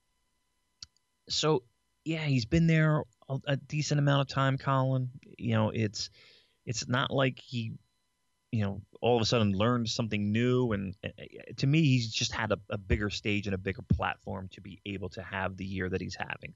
So yeah, he's been there a decent amount of time, Colin. You know, it's not like he, you know, all of a sudden learned something new. And to me, he's just had a bigger stage and a bigger platform to be able to have the year that he's having.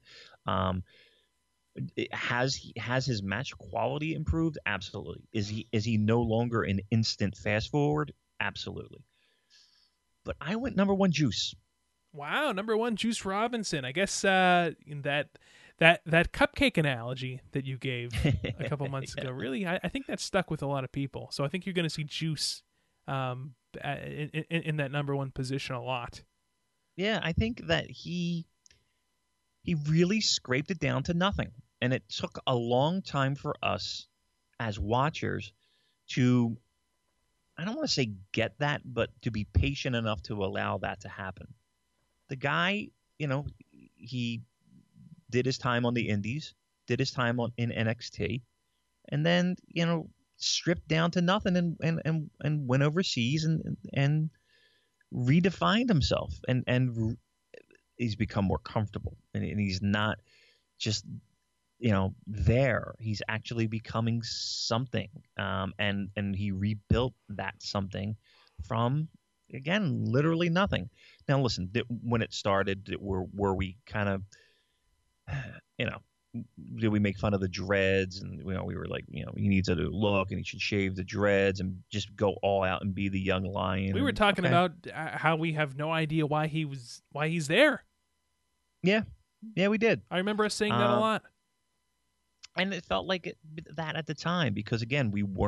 Has his match quality improved? Absolutely. Is he no longer an instant fast forward? Absolutely. But I went number 1, Juice. Wow, number 1, Juice Robinson. I guess in that cupcake analogy that you gave a couple months ago, really, I think that stuck with a lot of people. So I think you're going to see Juice in that number 1 position a lot. Yeah, I think that he really scraped it down to nothing. And it took a long time for us as watchers to, I don't want to say get that, but to be patient enough to allow that to happen. The guy, you know, he did his time on the Indies, did his time in NXT, and then, you know, stripped down to nothing and went overseas and redefined himself, and he's become more comfortable, and he's not just, you know, there. He's actually becoming something, and he rebuilt that something from, again, literally nothing. Now, listen, when it started, were we kind of, you know, did we make fun of the dreads? And, you know, we were like, you know, he needs a new look and he should shave the dreads and just go all out and be the young lion. We were talking about how we have no idea why he's there. Yeah, we did. I remember us saying that a lot. And it felt like that at the time, because, again, we weren't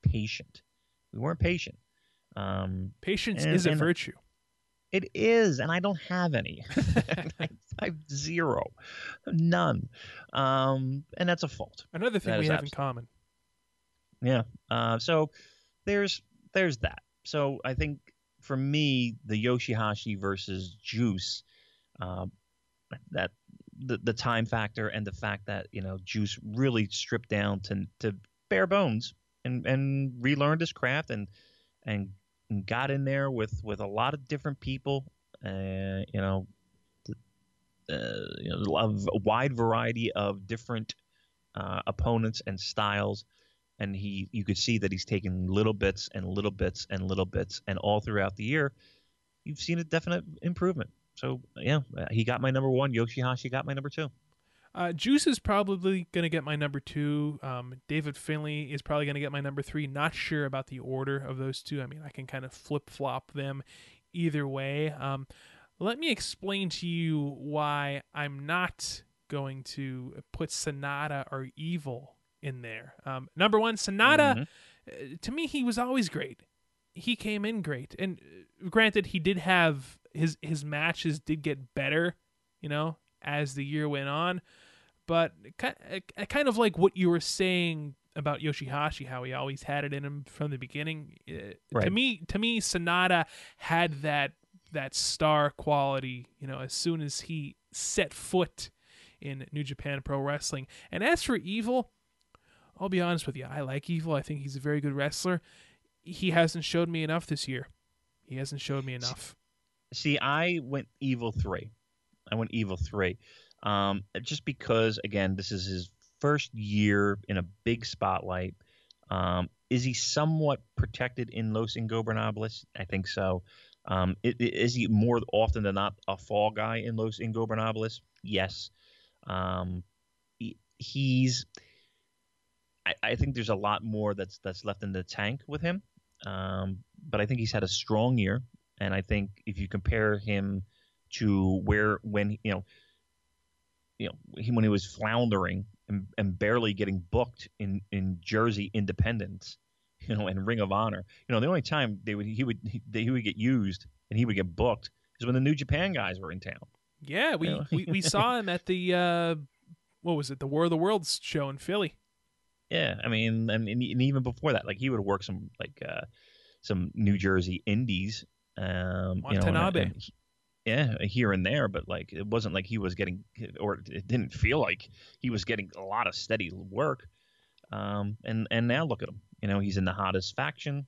patient. We weren't patient. Patience is a virtue. It is, and I don't have any. I have zero, none, and that's a fault. Another thing we have in common. Yeah. So there's that. So I think for me, the Yoshihashi versus Juice, that the time factor and the fact that Juice really stripped down to bare bones and relearned his craft and got in there with a lot of different people, a wide variety of different opponents and styles, and you could see that he's taking little bits and little bits and little bits, and all throughout the year, you've seen a definite improvement. So yeah, he got my number 1. Yoshihashi got my number 2. Juice is probably going to get my number 2. David Finlay is probably going to get my number 3. Not sure about the order of those two. I mean, I can kind of flip-flop them either way. Let me explain to you why I'm not going to put Sanada or Evil in there. Number 1, Sanada, to me, he was always great. He came in great. And granted, he did have his matches did get better, as the year went on. But kind of like what you were saying about Yoshihashi, how he always had it in him from the beginning. Right. To me, Sanada had that star quality, as soon as he set foot in New Japan Pro Wrestling. And as for Evil, I'll be honest with you, I like Evil. I think he's a very good wrestler. He hasn't showed me enough this year. He hasn't showed me enough. See, I went Evil 3. Just because, again, this is his first year in a big spotlight. Is he somewhat protected in Los Ingobernables? I think so. Is he more often than not a fall guy in Los Ingobernables? Yes. I think there's a lot more that's left in the tank with him. But I think he's had a strong year, and I think if you compare him to when he was floundering and barely getting booked in Jersey Independence, and Ring of Honor, the only time he would get used and he would get booked is when the New Japan guys were in town. Yeah, we saw him at the what was it, the War of the Worlds show in Philly. Yeah, I mean, and even before that, like he would work some New Jersey indies, Watanabe. Here and there, but like it wasn't like he was getting, or it didn't feel like he was getting a lot of steady work. And now look at him. He's in the hottest faction.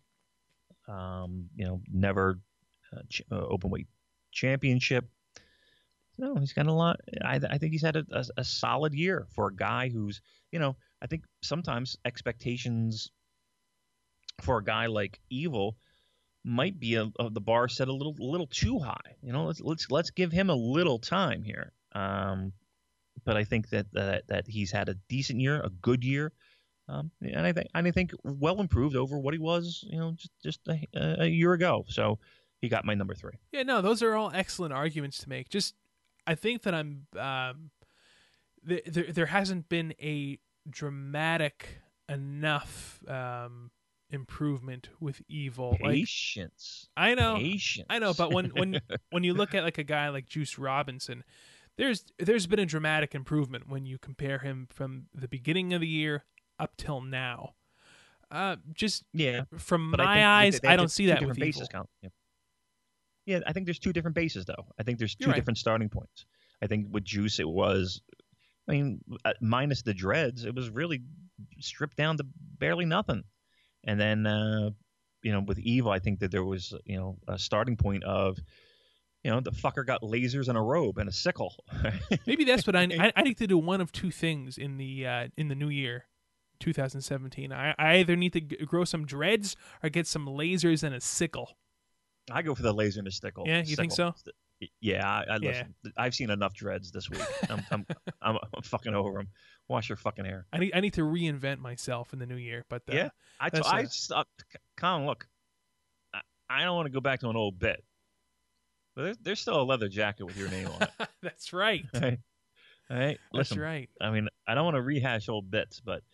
Never openweight championship. No, he's got a lot. I think he's had a solid year for a guy who's, I think sometimes expectations for a guy like Evil might be the bar set a little too high. Let's give him a little time here. But I think that he's had a decent year, a good year, and I think well improved over what he was, just a year ago. So he got my number 3. Yeah, no, those are all excellent arguments to make. Just I think that I'm there hasn't been a dramatic enough improved with Evil. Patience. I know. Patience. I know, but when you look at like a guy like Juice Robinson, there's been a dramatic improvement when you compare him from the beginning of the year up till now. From my eyes, I don't see that with Evil. Yeah, I think there's 2 different bases though. I think there's 2 different starting points. I think with Juice it was, minus the dreads, it was really stripped down to barely nothing. And then, with Evil, I think that there was, a starting point of, the fucker got lasers and a robe and a sickle. Maybe that's what I need to do. One of 2 things in the new year, 2017. I either need to grow some dreads or get some lasers and a sickle. I go for the laser and the sickle. Yeah, you think so? Yeah, listen. I've seen enough dreads this week. I'm fucking over them. Wash your fucking hair. I need to reinvent myself in the new year. But Colin, look, I don't want to go back to an old bit, but there's still a leather jacket with your name on it. That's right. All right. Listen, that's right. I mean, I don't want to rehash old bits, but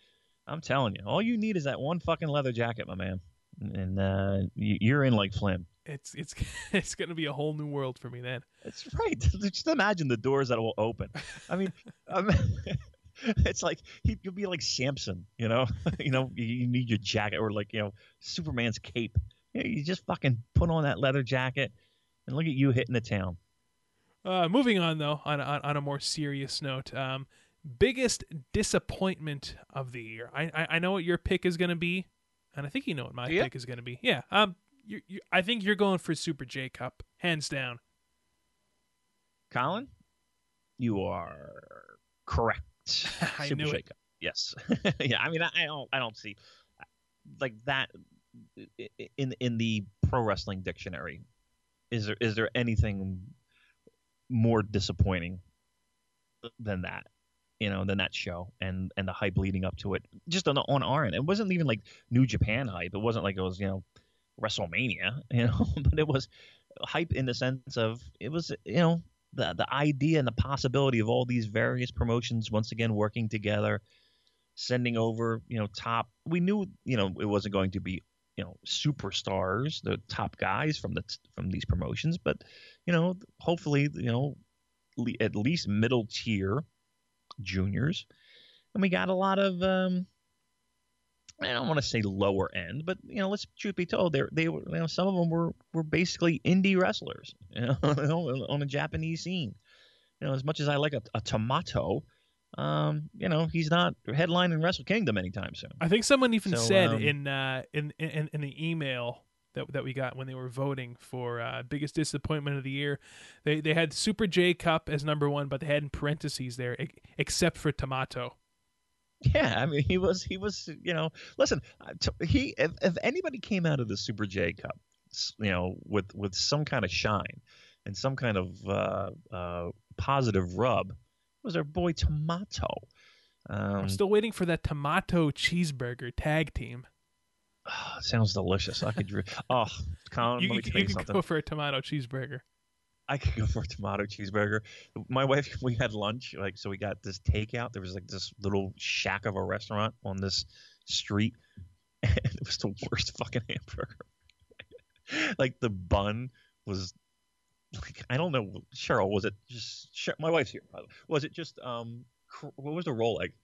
I'm telling you, all you need is that one fucking leather jacket, my man, and you're in like Flynn. It's it's gonna be a whole new world for me then. That's right. Just imagine the doors that will open. I mean, um, it's like you'll be like Samson, you know. You need your jacket, or like Superman's cape. You just fucking put on that leather jacket, and look at you hitting the town. Moving on though, on a more serious note, biggest disappointment of the year. I know what your pick is gonna be, and I think you know what my pick is gonna be. Yeah. I think you're going for Super J Cup, hands down. Colin, you are correct. I Super knew J it. Cup. Yes. Yeah. I mean, I don't see like that in the pro wrestling dictionary. Is there anything more disappointing than that? Than that show and the hype leading up to it. Just on our end, it wasn't even like New Japan hype. It wasn't like it was WrestleMania, but it was hype in the sense of it was the idea and the possibility of all these various promotions once again working together, sending over top. We knew it wasn't going to be superstars, the top guys from these promotions, but hopefully at least middle tier juniors, and we got a lot of I don't want to say lower end, but let's truth be told, they were some of them were basically indie wrestlers, on a Japanese scene. As much as I like a Tomato, he's not headlining Wrestle Kingdom anytime soon. I think someone even said in the email that we got when they were voting for biggest disappointment of the year, they had Super J Cup as number one, but they had in parentheses there except for Tomato. Yeah, I mean he was listen, if anybody came out of the Super J Cup with some kind of shine and some kind of positive rub, it was our boy Tomato. I'm still waiting for that Tomato Cheeseburger tag team. Oh, it sounds delicious. I could Colin, let me tell you something. You could go for a tomato cheeseburger. I could go for a tomato cheeseburger. My wife, we had lunch, so we got this takeout. There was like this little shack of a restaurant on this street, and it was the worst fucking hamburger. Like the bun was like, I don't know, Cheryl, was it just my wife's here, by the way. Was it just what was the roll like?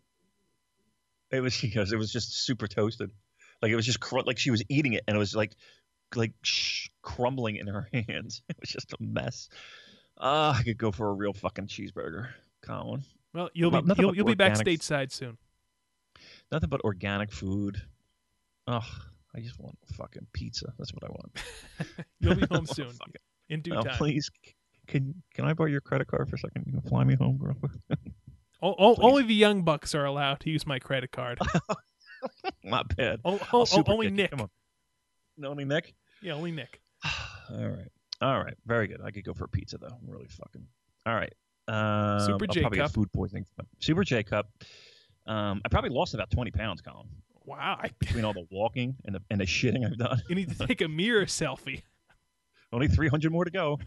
It was because it was just super toasted. Like it was just like she was eating it, and it was like crumbling in her hands. It was just a mess. I could go for a real fucking cheeseburger, Colin. Well, you'll be back stateside soon. Nothing but organic food. I just want fucking pizza. That's what I want. You'll be home soon. In due time. Please, can I borrow your credit card for a second? You can fly me home real quick. Only the young bucks are allowed to use my credit card. Not bad. Only Nick. Come on. Only Nick? Yeah, only Nick. All right. Very good. I could go for a pizza though. I'm really fucking. All right. Super J Cup. Cup. Food poisoning. Super J Cup. I probably lost about 20 pounds, Colin. Wow. Between all the walking and the shitting I've done. You need to take a mirror selfie. Only 300 more to go.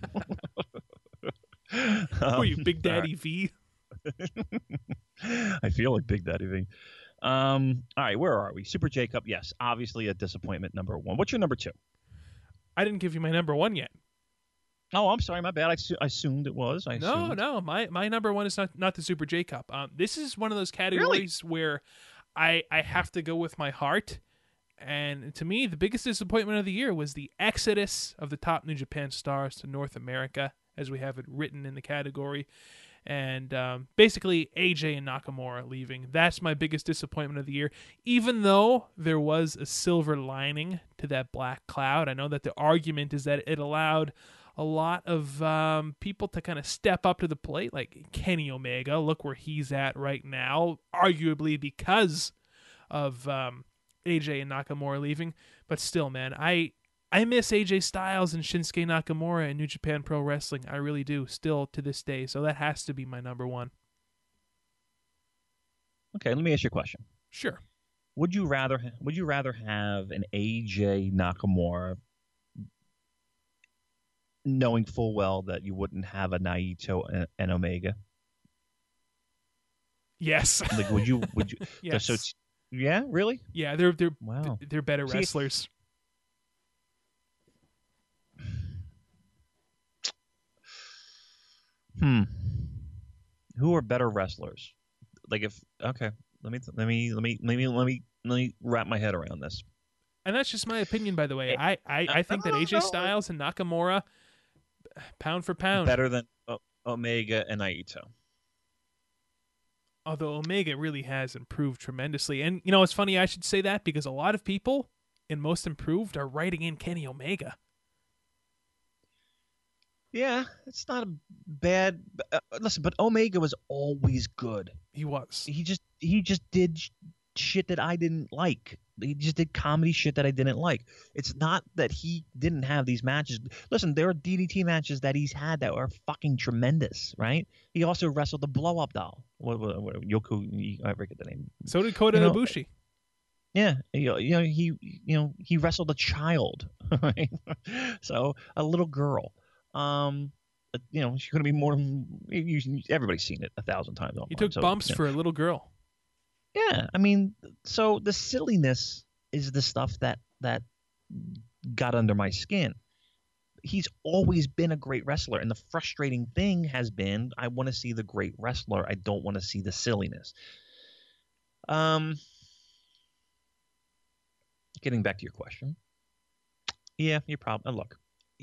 Who are you, Big Daddy V? I feel like Big Daddy V. All right, where are we? Super J Cup, yes, obviously a disappointment, number one. What's your number two? I didn't give you my number one yet. Oh, I'm sorry, my bad. I assumed it was. No, my number one is not the Super J Cup. This is one of those categories where I have to go with my heart. And to me, the biggest disappointment of the year was the exodus of the top New Japan stars to North America, as we have it written in the category. And basically, AJ and Nakamura leaving. That's my biggest disappointment of the year. Even though there was a silver lining to that black cloud, I know that the argument is that it allowed a lot of people to kind of step up to the plate, like Kenny Omega. Look where he's at right now, arguably because of AJ and Nakamura leaving. But still, man, I miss AJ Styles and Shinsuke Nakamura in New Japan Pro Wrestling. I really do, still to this day. So that has to be my number one. Okay, let me ask you a question. Sure. Would you rather have an AJ Nakamura, knowing full well that you wouldn't have a Naito and Omega? Yes. Like, would you? Yes. So, yeah, really? Yeah, they're Wow. they're better See, wrestlers. Who are better wrestlers? Like, if okay, let me wrap my head around this. And that's just my opinion, by the way. Eh, I think that AJ no, Styles and Nakamura, pound for pound. better than Omega and Naito. Although Omega really has improved tremendously. And, you know, it's funny I should say that because a lot of people in Most Improved are writing in Kenny Omega. Yeah, it's not a bad. Listen, but Omega was always good. He was. He just did shit that I didn't like. He just did comedy shit that I didn't like. It's not that he didn't have these matches. Listen, there are DDT matches that he's had that are fucking tremendous, right? He also wrestled the Blow Up Doll. What Yoku? I forget the name. So did Kota Ibushi. Yeah, he wrestled a child, right? So a little girl. She's going to be more. Everybody's seen it 1,000 times. He took bumps for a little girl. Yeah, I mean, so the silliness is the stuff that got under my skin. He's always been a great wrestler, and the frustrating thing has been I want to see the great wrestler. I don't want to see the silliness. Getting back to your question. Yeah, you're probably look.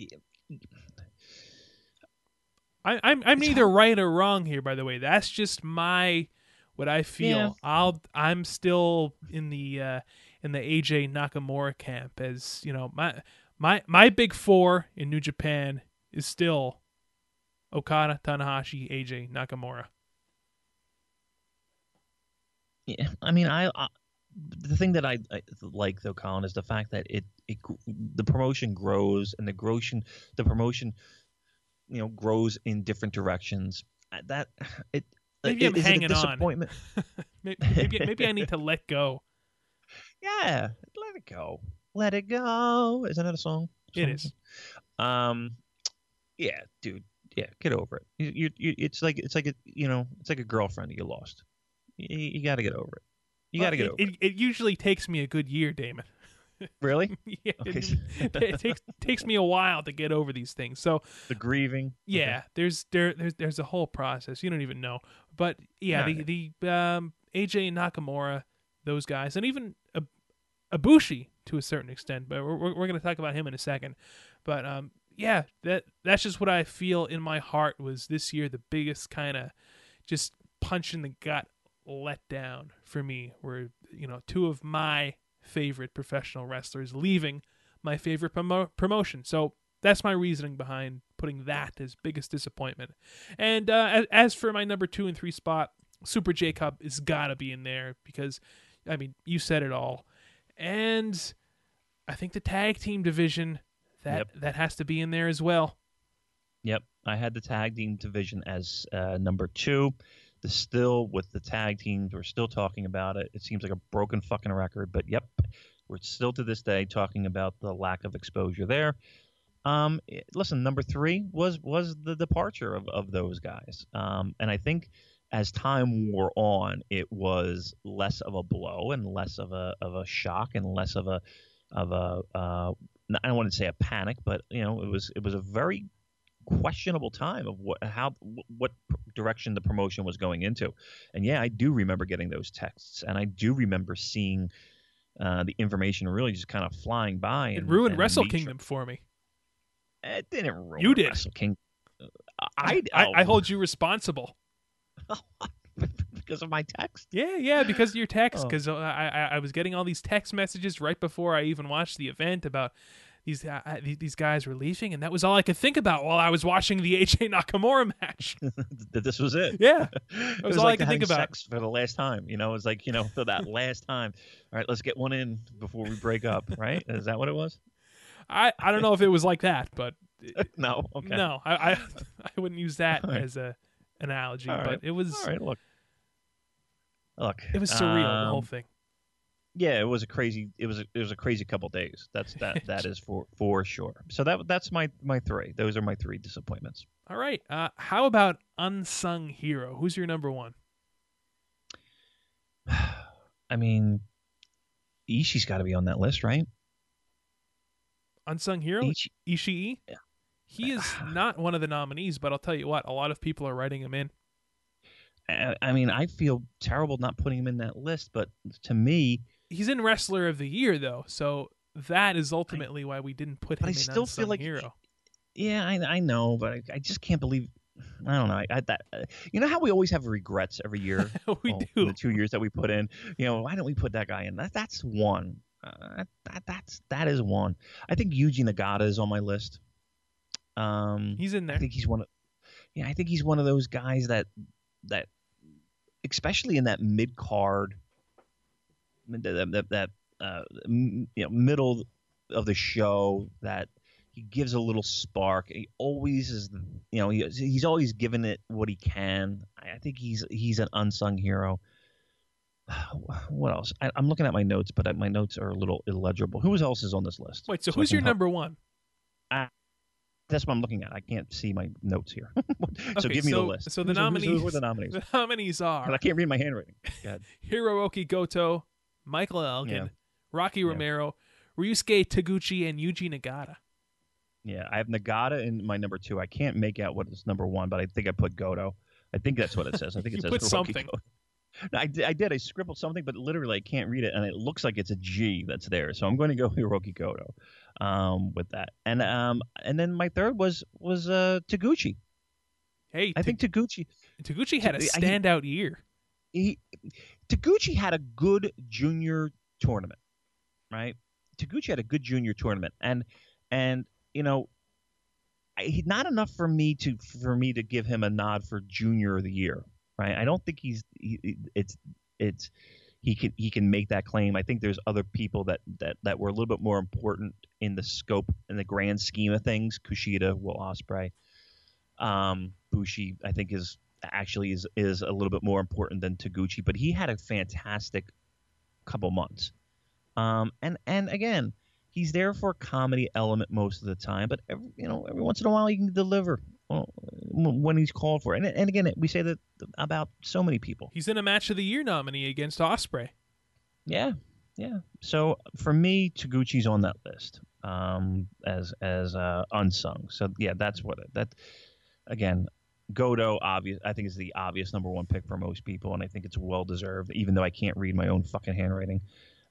I'm neither right or wrong here, by the way. That's just what I feel. Yeah. I'm still in the AJ Nakamura camp, as you know. My big four in New Japan is still Okada, Tanahashi, AJ, Nakamura. Yeah, I mean, the thing that I like though, Colin, is the fact that the promotion grows and the promotion grows in different directions. Maybe I'm hanging it a disappointment? On. maybe I need to let go. Yeah, let it go. Let it go. Isn't that a song? It is. Yeah, dude. Yeah, get over it. It's like a girlfriend you lost. You got to get over it. You got to get over it. It usually takes me a good year, Damon. Really? Yeah. Okay. It takes me a while to get over these things. So the grieving. Yeah, okay. there's a whole process. You don't even know. But yeah, the AJ and Nakamura, those guys, and even Ibushi to a certain extent. But we're going to talk about him in a second. But yeah, that's just what I feel in my heart was this year the biggest kind of just punch in the gut let down for me. Were two of my favorite professional wrestlers leaving my favorite promotion. So that's my reasoning behind putting that as biggest disappointment. And as for my number 2 and 3 spot, Super J-Cup is gotta be in there because, I mean, you said it all. And I think the tag team division, that has to be in there as well. Yep, I had the tag team division as number 2. Still with the tag teams, we're still talking about it. It seems like a broken fucking record, but yep, we're still to this day talking about the lack of exposure there. Listen, number 3 was the departure of those guys, and I think as time wore on, it was less of a blow and less of a shock and less of a I don't want to say a panic, but it was a very questionable time of what direction the promotion was going into. And yeah, I do remember getting those texts, and I do remember seeing the information really just kind of flying by. It ruined Wrestle Kingdom for me. It didn't ruin you did. Wrestle Kingdom. I hold you responsible. Because of my text? Yeah, because of your text. Because I was getting all these text messages right before I even watched the event about these guys were leaving, and that was all I could think about while I was watching the AJ Nakamura match. That this was it. Yeah, that was all like I could think about. Sex for the last time, it was like for that last time. All right, let's get one in before we break up. Right? Is that what it was? I don't know if it was like that, but no. Okay. No, I wouldn't use that as a analogy, but it was. All right, look. It was surreal, the whole thing. Yeah, it was a crazy couple days. That is for sure. So that's my 3. Those are my 3 disappointments. All right. How about unsung hero? Who's your number 1? I mean, Ishii's got to be on that list, right? Unsung hero, Ishii. Yeah. He is not one of the nominees, but I'll tell you what, a lot of people are writing him in. I mean, I feel terrible not putting him in that list, but to me, he's in Wrestler of the Year though, so that is ultimately why we didn't put him in still Unsung feel like Hero. Yeah, I know, but I just can't believe. I don't know. You know how we always have regrets every year. We do. In the 2 years that we put in. Why don't we put that guy in? That's one. That is one. I think Yuji Nagata is on my list. He's in there. I think he's one of. Yeah, I think he's one of those guys that, especially in that mid card, that middle of the show, that he gives a little spark. He always is, he's always given it what he can. I think he's an unsung hero. What else? I'm looking at my notes, but my notes are a little illegible. Who else is on this list? Wait, so who's your number one? That's what I'm looking at. I can't see my notes here. So okay, give me the list. So the nominees. Who are the nominees? The nominees are. I can't read my handwriting. Go ahead. Hiroki Goto, Michael Elgin, Rocky Romero, Ryusuke Taguchi, and Yuji Nagata. Yeah, I have Nagata in my number 2. I can't make out what is number 1, but I think I put Goto. I think that's what it says. I think it says put Hiroki something. Goto. No, I did. I scribbled something, but literally I can't read it, and it looks like it's a G that's there. So I'm going to go Hiroki Goto with that. And then my third was Taguchi. Hey, I think Taguchi had a standout year. Taguchi had a good junior tournament, right? Taguchi had a good junior tournament, and not enough for me to give him a nod for junior of the year. Right? I don't think he can make that claim. I think there's other people that were a little bit more important in the scope and the grand scheme of things. Kushida, Will Ospreay, Bushi, I think is a little bit more important than Taguchi, but he had a fantastic couple months. And again, he's there for a comedy element most of the time, but every once in a while he can deliver when he's called for. And again, we say that about so many people. He's in a Match of the Year nominee against Ospreay. Yeah. So for me, Taguchi's on that list as unsung. So yeah, that's again. Goto, obvious. I think is the obvious number 1 pick for most people, and I think it's well deserved. Even though I can't read my own fucking handwriting.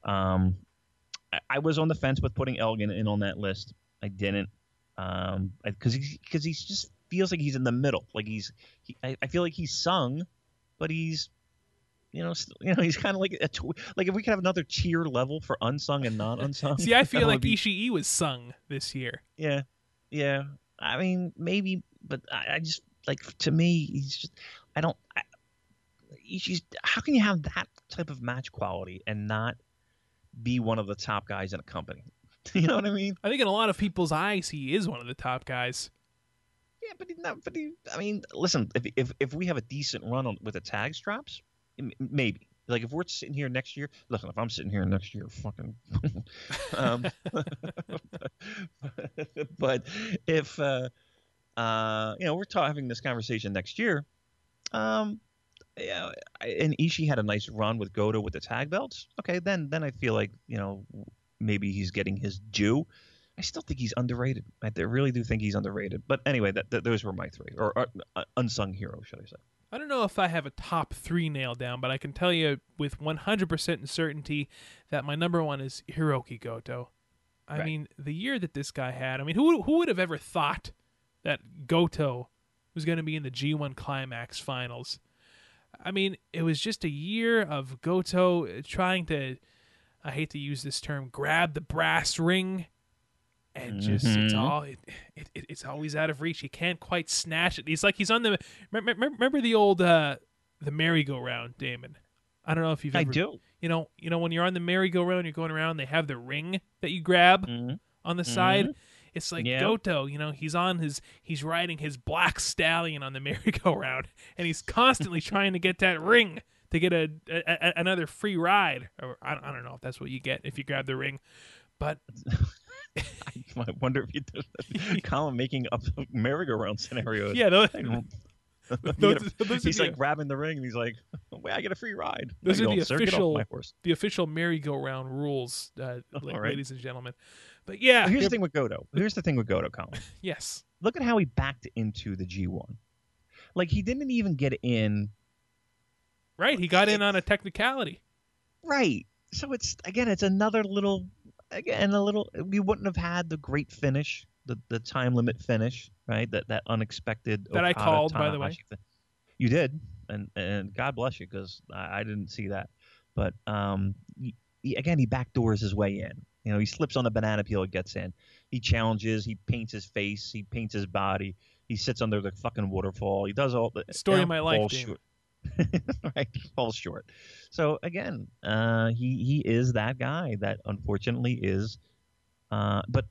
I was on the fence with putting Elgin in on that list. I didn't, because he just feels like he's in the middle. Like I feel like he's sung, but he's, he's kind of like like if we could have another tier level for unsung and non-unsung. See, I feel like Ishii was sung this year. Yeah. I mean, maybe, but I just to me, he's just Ishii's. How can you have that type of match quality and not be one of the top guys in a company? You know what I mean? I think in a lot of people's eyes, he is one of the top guys. Yeah, but I mean, listen, if we have a decent run with the tag straps, maybe. Like if we're sitting here next year, listen, if I'm sitting here next year, fucking. But if we're having this conversation next year, yeah, and Ishii had a nice run with Goto with the tag belts. Okay, then I feel like maybe he's getting his due. I still think he's underrated. I really do think he's underrated. But anyway, those were my 3, or unsung hero, should I say? I don't know if I have a top 3 nailed down, but I can tell you with 100% certainty that my number 1 is Hiroki Goto. I mean, the year that this guy had. I mean, who would have ever thought that Goto was going to be in the G1 Climax Finals? I mean, it was just a year of Goto trying to, I hate to use this term, grab the brass ring, and just it's always out of reach. He can't quite snatch it. He's like he's on the remember the old the merry-go-round, Damon. I don't know if you've ever, I do. When you're on the merry-go-round, you're going around. They have the ring that you grab on the side. It's like Goto, he's riding his black stallion on the merry-go-round, and he's constantly trying to get that ring to get another free ride. Or I don't know if that's what you get if you grab the ring, but I wonder if you did Colin making up merry-go-round scenarios. Yeah, He's like grabbing the ring, and he's like, "Wait, I get a free ride." Those are the sir, get off my horse. official merry-go-round rules, right. ladies and gentlemen. But yeah, here's the thing with Goto. Colin. Yes. Look at how he backed into the G1. Like, he didn't even get in. Right, he got in on a technicality. Right. So it's another little. We wouldn't have had the great finish, the time limit finish, right? That unexpected. That I called, by the way. You did, and God bless you, because I didn't see that. But he backdoors his way in. You know, he slips on the banana peel, it gets in. He challenges, he paints his face, he paints his body, he sits under the fucking waterfall. He does all the story of my life. Right, falls short. So again, he is that guy that unfortunately is, but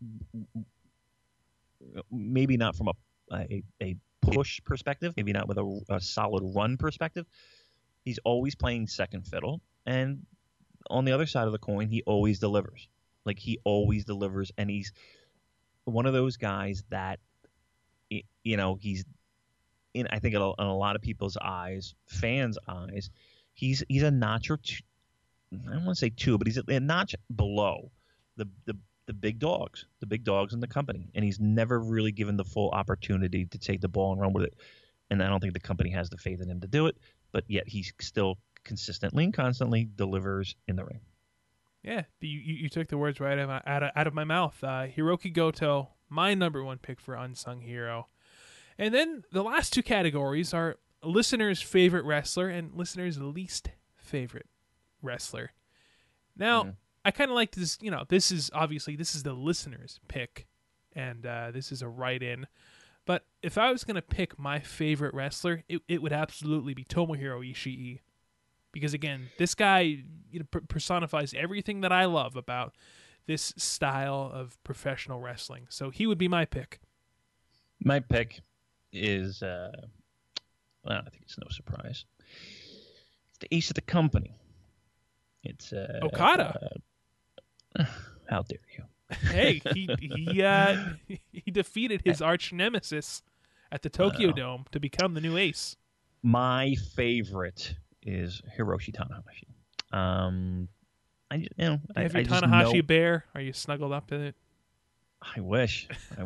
maybe not from a push perspective, maybe not with a solid run perspective. He's always playing second fiddle, and on the other side of the coin, he always delivers. Like, he always delivers, and he's one of those guys that, you know, he's in. I think in a lot of people's eyes, fans' eyes, he's a notch or two. I don't want to say two, but he's a notch below the big dogs in the company, and he's never really given the full opportunity to take the ball and run with it. And I don't think the company has the faith in him to do it. But yet he still consistently and constantly delivers in the ring. Yeah, you took the words right out of my mouth. Hiroki Goto, my number one pick for Unsung Hero. And then the last two categories are listeners' favorite wrestler and listeners' least favorite wrestler. Now, I kind of like this, you know, this is the listener's pick, and this is a write-in. But if I was going to pick my favorite wrestler, it would absolutely be Tomohiro Ishii. Because, again, this guy personifies everything that I love about this style of professional wrestling. So he would be my pick. My pick is, I think it's no surprise. It's the ace of the company. It's Okada. How dare you? Hey, he defeated his arch nemesis at the Tokyo Dome to become the new ace. My favorite is Hiroshi Tanahashi. You have your Tanahashi bear? Are you snuggled up in it? I wish.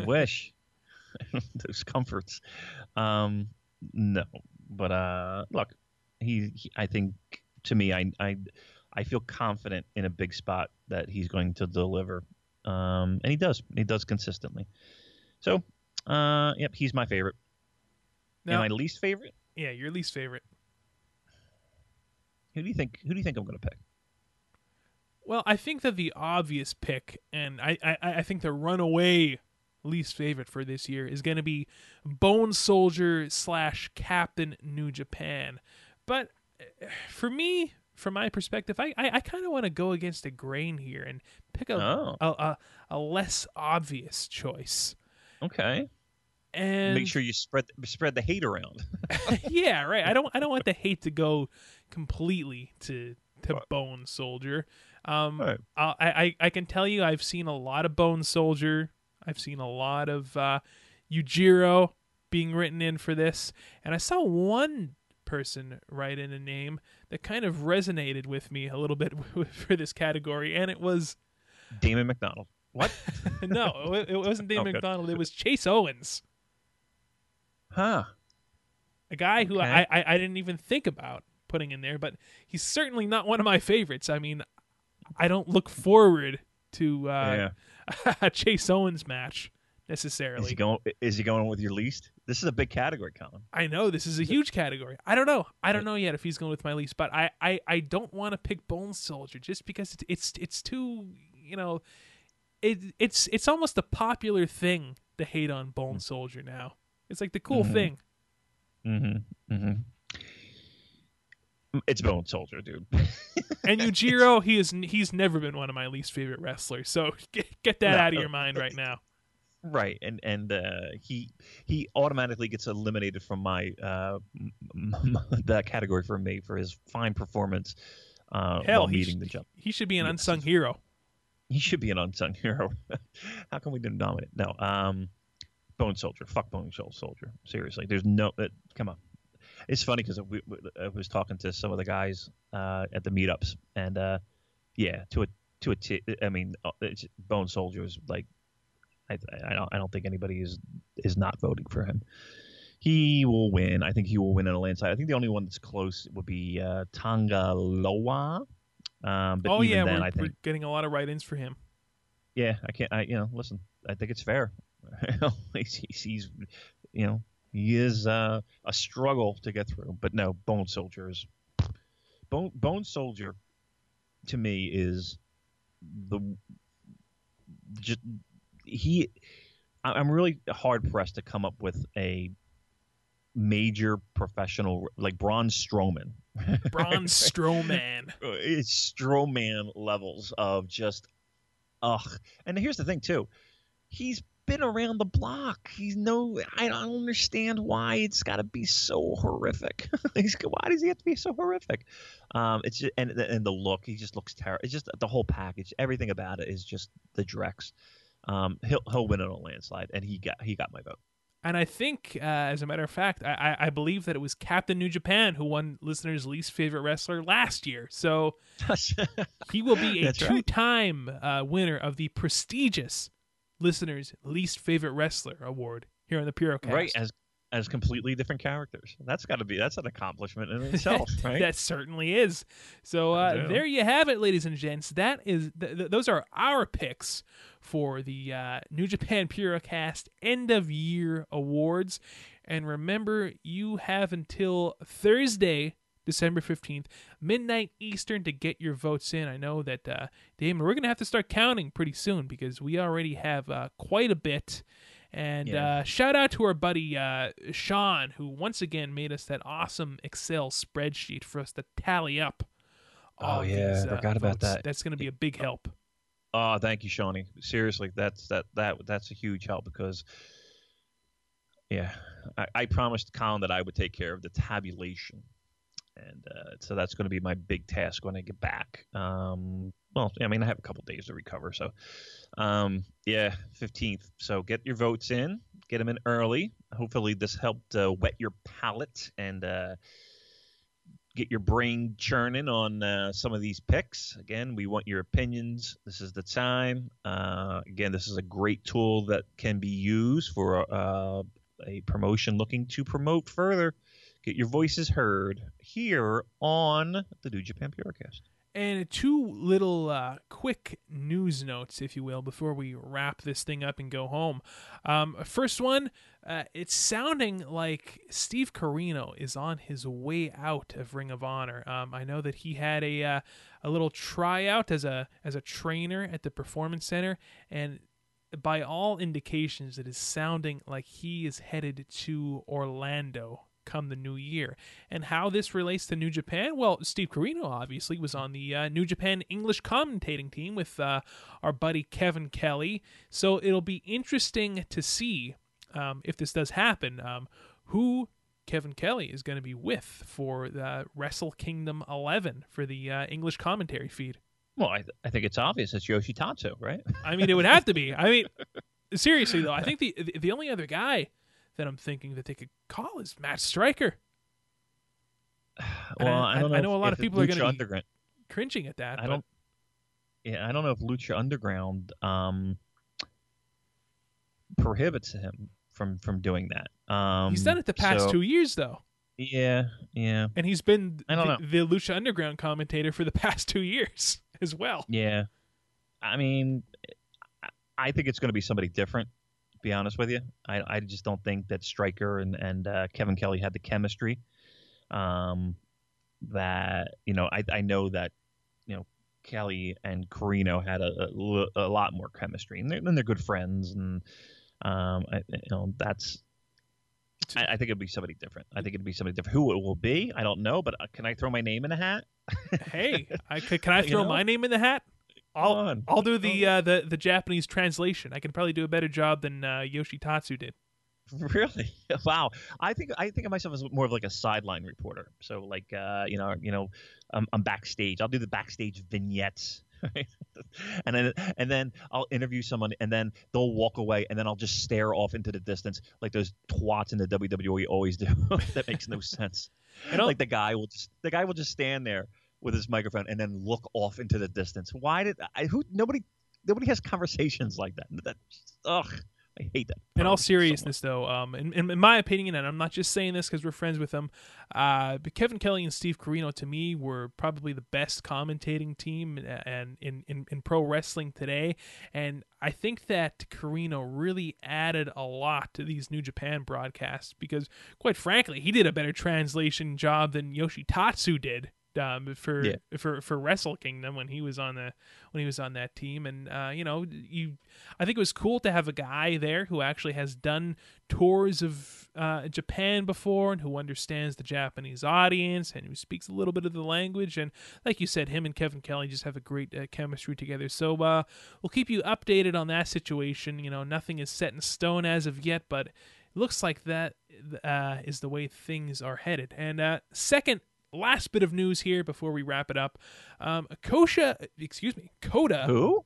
Those comforts. No, but look, I think, to me, I feel confident in a big spot that he's going to deliver, and he does. He does consistently. So, yep, he's my favorite. Now, and my least favorite? Yeah, your least favorite. Who do you think I'm going to pick? Well, I think that the obvious pick, and I think the runaway least favorite for this year, is going to be Bone Soldier / Captain New Japan. But for me, from my perspective, I kind of want to go against the grain here and pick a less obvious choice. Okay. And make sure you spread the hate around. Yeah, right. I don't want the hate to go completely to Bone Soldier. Right. I can tell you, I've seen a lot of Bone Soldier. I've seen a lot of Yujiro being written in for this, and I saw one person write in a name that kind of resonated with me a little bit for this category, and it was Damon McDonald. What? No, it wasn't Damon McDonald. It was Chase Owens. Huh. A guy who I didn't even think about putting in there, but he's certainly not one of my favorites. I mean, I don't look forward to a Chase Owens match necessarily. Is he going with your least? This is a big category, Colin. I know this is a huge category. I don't know. I don't know yet if he's going with my least, but I don't want to pick Bone Soldier just because it's too, you know, it's almost a popular thing to hate on Bone Soldier now. It's like the cool thing. Mm-hmm. Mm-hmm. It's Bone Soldier, dude. And Yujiro, he's never been one of my least favorite wrestlers. So get that out of your mind right now. Right, and he automatically gets eliminated from my that category for me for his fine performance while meeting the jump. He should be an unsung hero. He should be an unsung hero. How come we didn't nominate? No, Bone Soldier. Fuck Bone Soldier. Seriously, there's no. Come on. It's funny because I was talking to some of the guys at the meetups, and yeah, I mean, Bone Soldier is like, I don't think anybody is not voting for him. He will win. I think he will win in a landslide. I think the only one that's close would be Tangaloa. But Oh even yeah, then, we're I think getting a lot of write-ins for him. yeah, I can't. Listen. I think it's fair. he's he is a struggle to get through. But no, Bone Soldier is Bone Soldier to me is the just he. I'm really hard pressed to come up with a major professional like Braun Strowman. Braun Strowman. It's Strowman levels of just ugh. And here's the thing too. He's been around the block. I don't understand why it's got to be so horrific. Why does he have to be so horrific? It's just, and the look. He just looks terrible. It's just the whole package. Everything about it is just the Drex. He'll win in a landslide, and he got my vote. And I think, as a matter of fact, I believe that it was Captain New Japan who won listeners' least favorite wrestler last year. So he will be a two-time winner of the prestigious listeners' least favorite wrestler award here on the Purocast. Right, as completely different characters. That's an accomplishment in itself, right? That certainly is. So there you have it, ladies and gents. That is those are our picks for the New Japan Purocast End of Year Awards. And remember, you have until Thursday, December 15th, midnight Eastern, to get your votes in. I know that, Damon, we're going to have to start counting pretty soon because we already have quite a bit. And shout out to our buddy Sean, who once again made us that awesome Excel spreadsheet for us to tally up. I forgot about that. That's going to be a big help. Oh, thank you, Shawnee. Seriously, that's a huge help because, I promised Colin that I would take care of the tabulation, and so that's going to be my big task when I get back. Well, I mean, I have a couple days to recover, so 15th. So get your votes in, get them in early. Hopefully, this helped wet your palate and get your brain churning on some of these picks. Again, we want your opinions. This is the time. Again, this is a great tool that can be used for a promotion looking to promote further. Get your voices heard here on the New Japan Purocast. And two little quick news notes, if you will, before we wrap this thing up and go home. First one, it's sounding like Steve Corino is on his way out of Ring of Honor. I know that he had a little tryout as a trainer at the Performance Center, and by all indications, it is sounding like he is headed to Orlando come the new year. And how this relates to New Japan? Well, Steve Corino obviously was on the New Japan English commentating team with our buddy Kevin Kelly. So it'll be interesting to see if this does happen, who Kevin Kelly is going to be with for the Wrestle Kingdom 11 for the English commentary feed. Well, I think it's obvious. It's Yoshitatsu, right? I mean, it would have to be. I mean, seriously, though, I think the only other guy that I'm thinking that they could call is Matt Striker. Well, I know a lot of people are going to be cringing at that. I don't know if Lucha Underground prohibits him from doing that. He's done it the past 2 years, though. Yeah. And he's been the Lucha Underground commentator for the past 2 years as well. Yeah. I mean, I think it's going to be somebody different, to be honest with you. I just don't think that Stryker and Kevin Kelly had the chemistry. That, I know that, Kelly and Corino had a lot more chemistry, and they're good friends, and that's. I think it'll be somebody different. Who it will be, I don't know, but can I throw my name in a hat? Hey, can I throw my name in the hat? I'll do the Japanese translation. I can probably do a better job than Yoshitatsu did. Really? Wow. I think of myself as more of like a sideline reporter. So like I'm backstage. I'll do the backstage vignettes Right? And then I'll interview someone, and then they'll walk away, and then I'll just stare off into the distance like those twats in the WWE always do. That makes no sense. Like the guy will just stand there with his microphone and then look off into the distance. Why did nobody has conversations like that? Ugh. I hate that. In all seriousness, though, in my opinion, and I'm not just saying this because we're friends with them, but Kevin Kelly and Steve Corino, to me, were probably the best commentating team and in pro wrestling today. And I think that Corino really added a lot to these New Japan broadcasts because, quite frankly, he did a better translation job than Yoshitatsu did. For Wrestle Kingdom when he was on that team, and I think it was cool to have a guy there who actually has done tours of Japan before and who understands the Japanese audience and who speaks a little bit of the language. And like you said, him and Kevin Kelly just have a great chemistry together. So we'll keep you updated on that situation. Nothing is set in stone as of yet, but it looks like that is the way things are headed. And last bit of news here before we wrap it up. Kota. Who?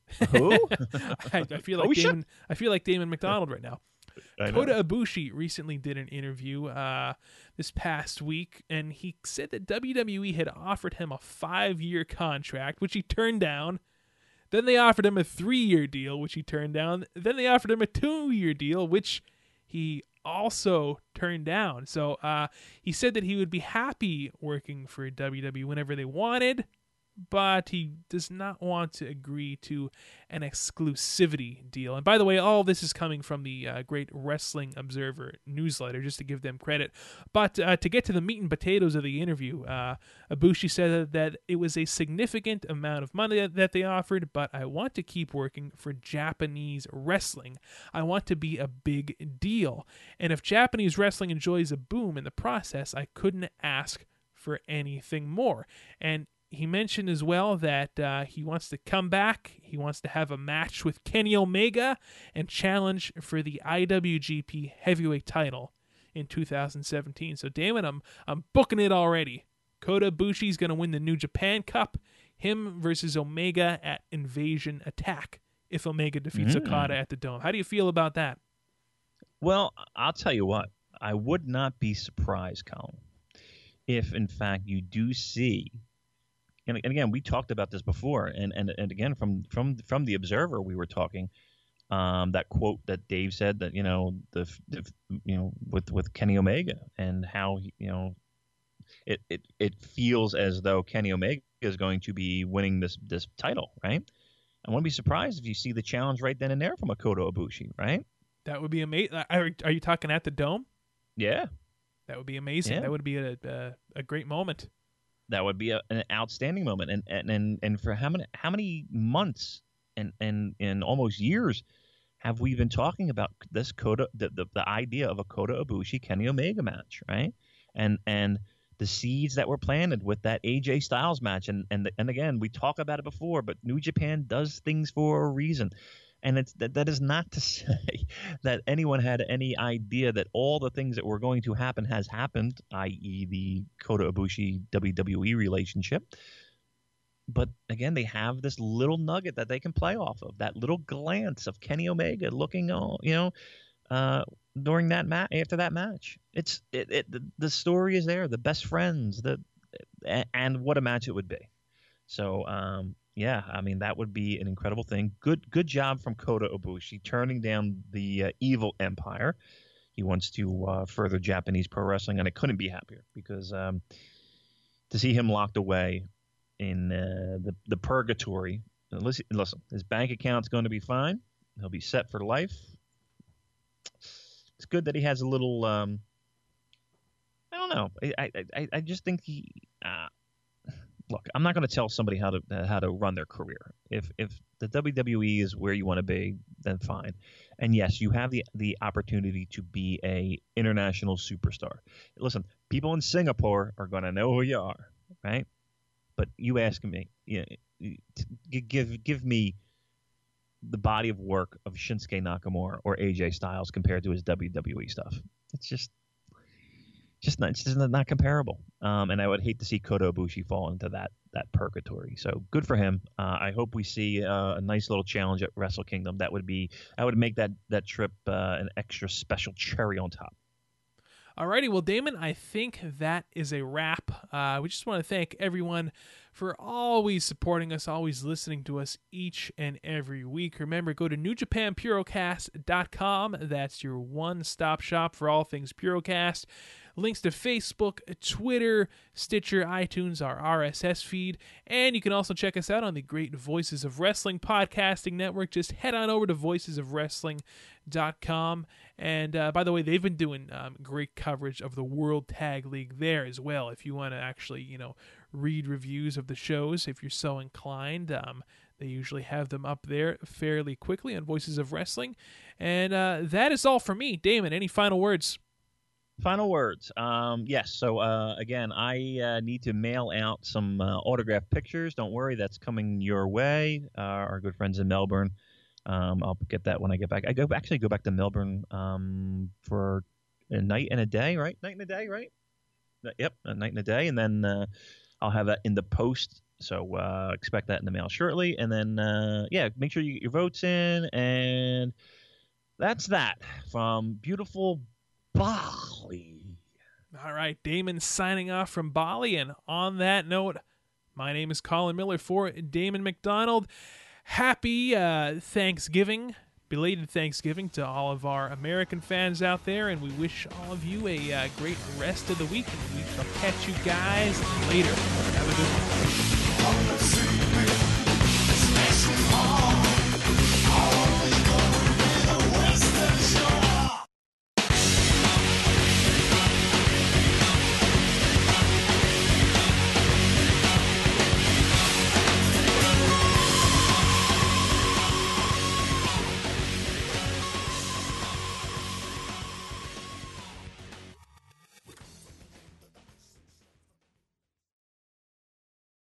I feel like Damon McDonald right now. Kota Ibushi recently did an interview this past week, and he said that WWE had offered him a 5-year contract, which he turned down. Then they offered him a 3-year deal, which he turned down. Then they offered him a 2-year deal, which he also turned down. So he said that he would be happy working for WWE whenever they wanted, but he does not want to agree to an exclusivity deal. And by the way, all this is coming from the Great Wrestling Observer newsletter, just to give them credit. But to get to the meat and potatoes of the interview, Ibushi said that it was a significant amount of money that they offered, but I want to keep working for Japanese wrestling. I want to be a big deal. And if Japanese wrestling enjoys a boom in the process, I couldn't ask for anything more. And he mentioned as well that he wants to come back. He wants to have a match with Kenny Omega and challenge for the IWGP Heavyweight title in 2017. So, Damon, I'm booking it already. Kota Ibushi's going to win the New Japan Cup. Him versus Omega at Invasion Attack if Omega defeats Okada at the Dome. How do you feel about that? Well, I'll tell you what. I would not be surprised, Colin, if, in fact, you do see... And again, we talked about this before, and again from the Observer, we were talking that quote that Dave said that with Kenny Omega and how it feels as though Kenny Omega is going to be winning this title, right? I wouldn't be surprised if you see the challenge right then and there from a Kota Ibushi, right? That would be amazing. Are you talking at the Dome? Yeah, that would be amazing. Yeah. That would be a great moment. That would be an outstanding moment, and for how many months and almost years have we been talking about this Kota, the idea of a Kota Ibushi Kenny Omega match, right? And the seeds that were planted with that AJ Styles match, and again, we talk about it before, but New Japan does things for a reason. And that is not to say that anyone had any idea that all the things that were going to happen has happened, i.e. the Kota Ibushi WWE relationship. But again, they have this little nugget that they can play off of, that little glance of Kenny Omega looking, during that match, after that match. The story is there, the best friends, and what a match it would be. So, yeah, I mean, that would be an incredible thing. Good job from Kota Ibushi turning down the Evil Empire. He wants to further Japanese pro wrestling, and I couldn't be happier because to see him locked away in the purgatory. Listen, his bank account's going to be fine. He'll be set for life. It's good that he has a little. I don't know. I just think he. Look, I'm not going to tell somebody how to run their career. If the WWE is where you want to be, then fine. And yes, you have the opportunity to be a international superstar. Listen, people in Singapore are going to know who you are, right? But you ask me, give me the body of work of Shinsuke Nakamura or AJ Styles compared to his WWE stuff. It's just not comparable. And I would hate to see Kota Ibushi fall into that that purgatory. So good for him. I hope we see a nice little challenge at Wrestle Kingdom. That would make that trip an extra special cherry on top. Alrighty, well, Damon, I think that is a wrap. We just want to thank everyone for always supporting us, always listening to us each and every week. Remember, go to NewJapanPurocast.com. That's your one-stop shop for all things Purocast. Links to Facebook, Twitter, Stitcher, iTunes, our RSS feed, and you can also check us out on the great Voices of Wrestling podcasting network. Just head on over to voicesofwrestling.com. And by the way, they've been doing great coverage of the World Tag League there as well. If you want to actually, read reviews of the shows, if you're so inclined, they usually have them up there fairly quickly on Voices of Wrestling. And that is all for me. Damon, any final words? Final words. Yes. So again, I need to mail out some autographed pictures. Don't worry, that's coming your way. Our good friends in Melbourne. I'll get that when I get back. I go back to Melbourne for a night and a day, right? Night and a day, right? Yep, a night and a day, and then I'll have that in the post. So expect that in the mail shortly, and then make sure you get your votes in, and that's that from beautiful Bali. All right, Damon signing off from Bali, and on that note, my name is Colin Miller for Damon McDonald. Happy Thanksgiving, belated Thanksgiving to all of our American fans out there, and we wish all of you a great rest of the week, and we shall catch you guys later. Have a good one.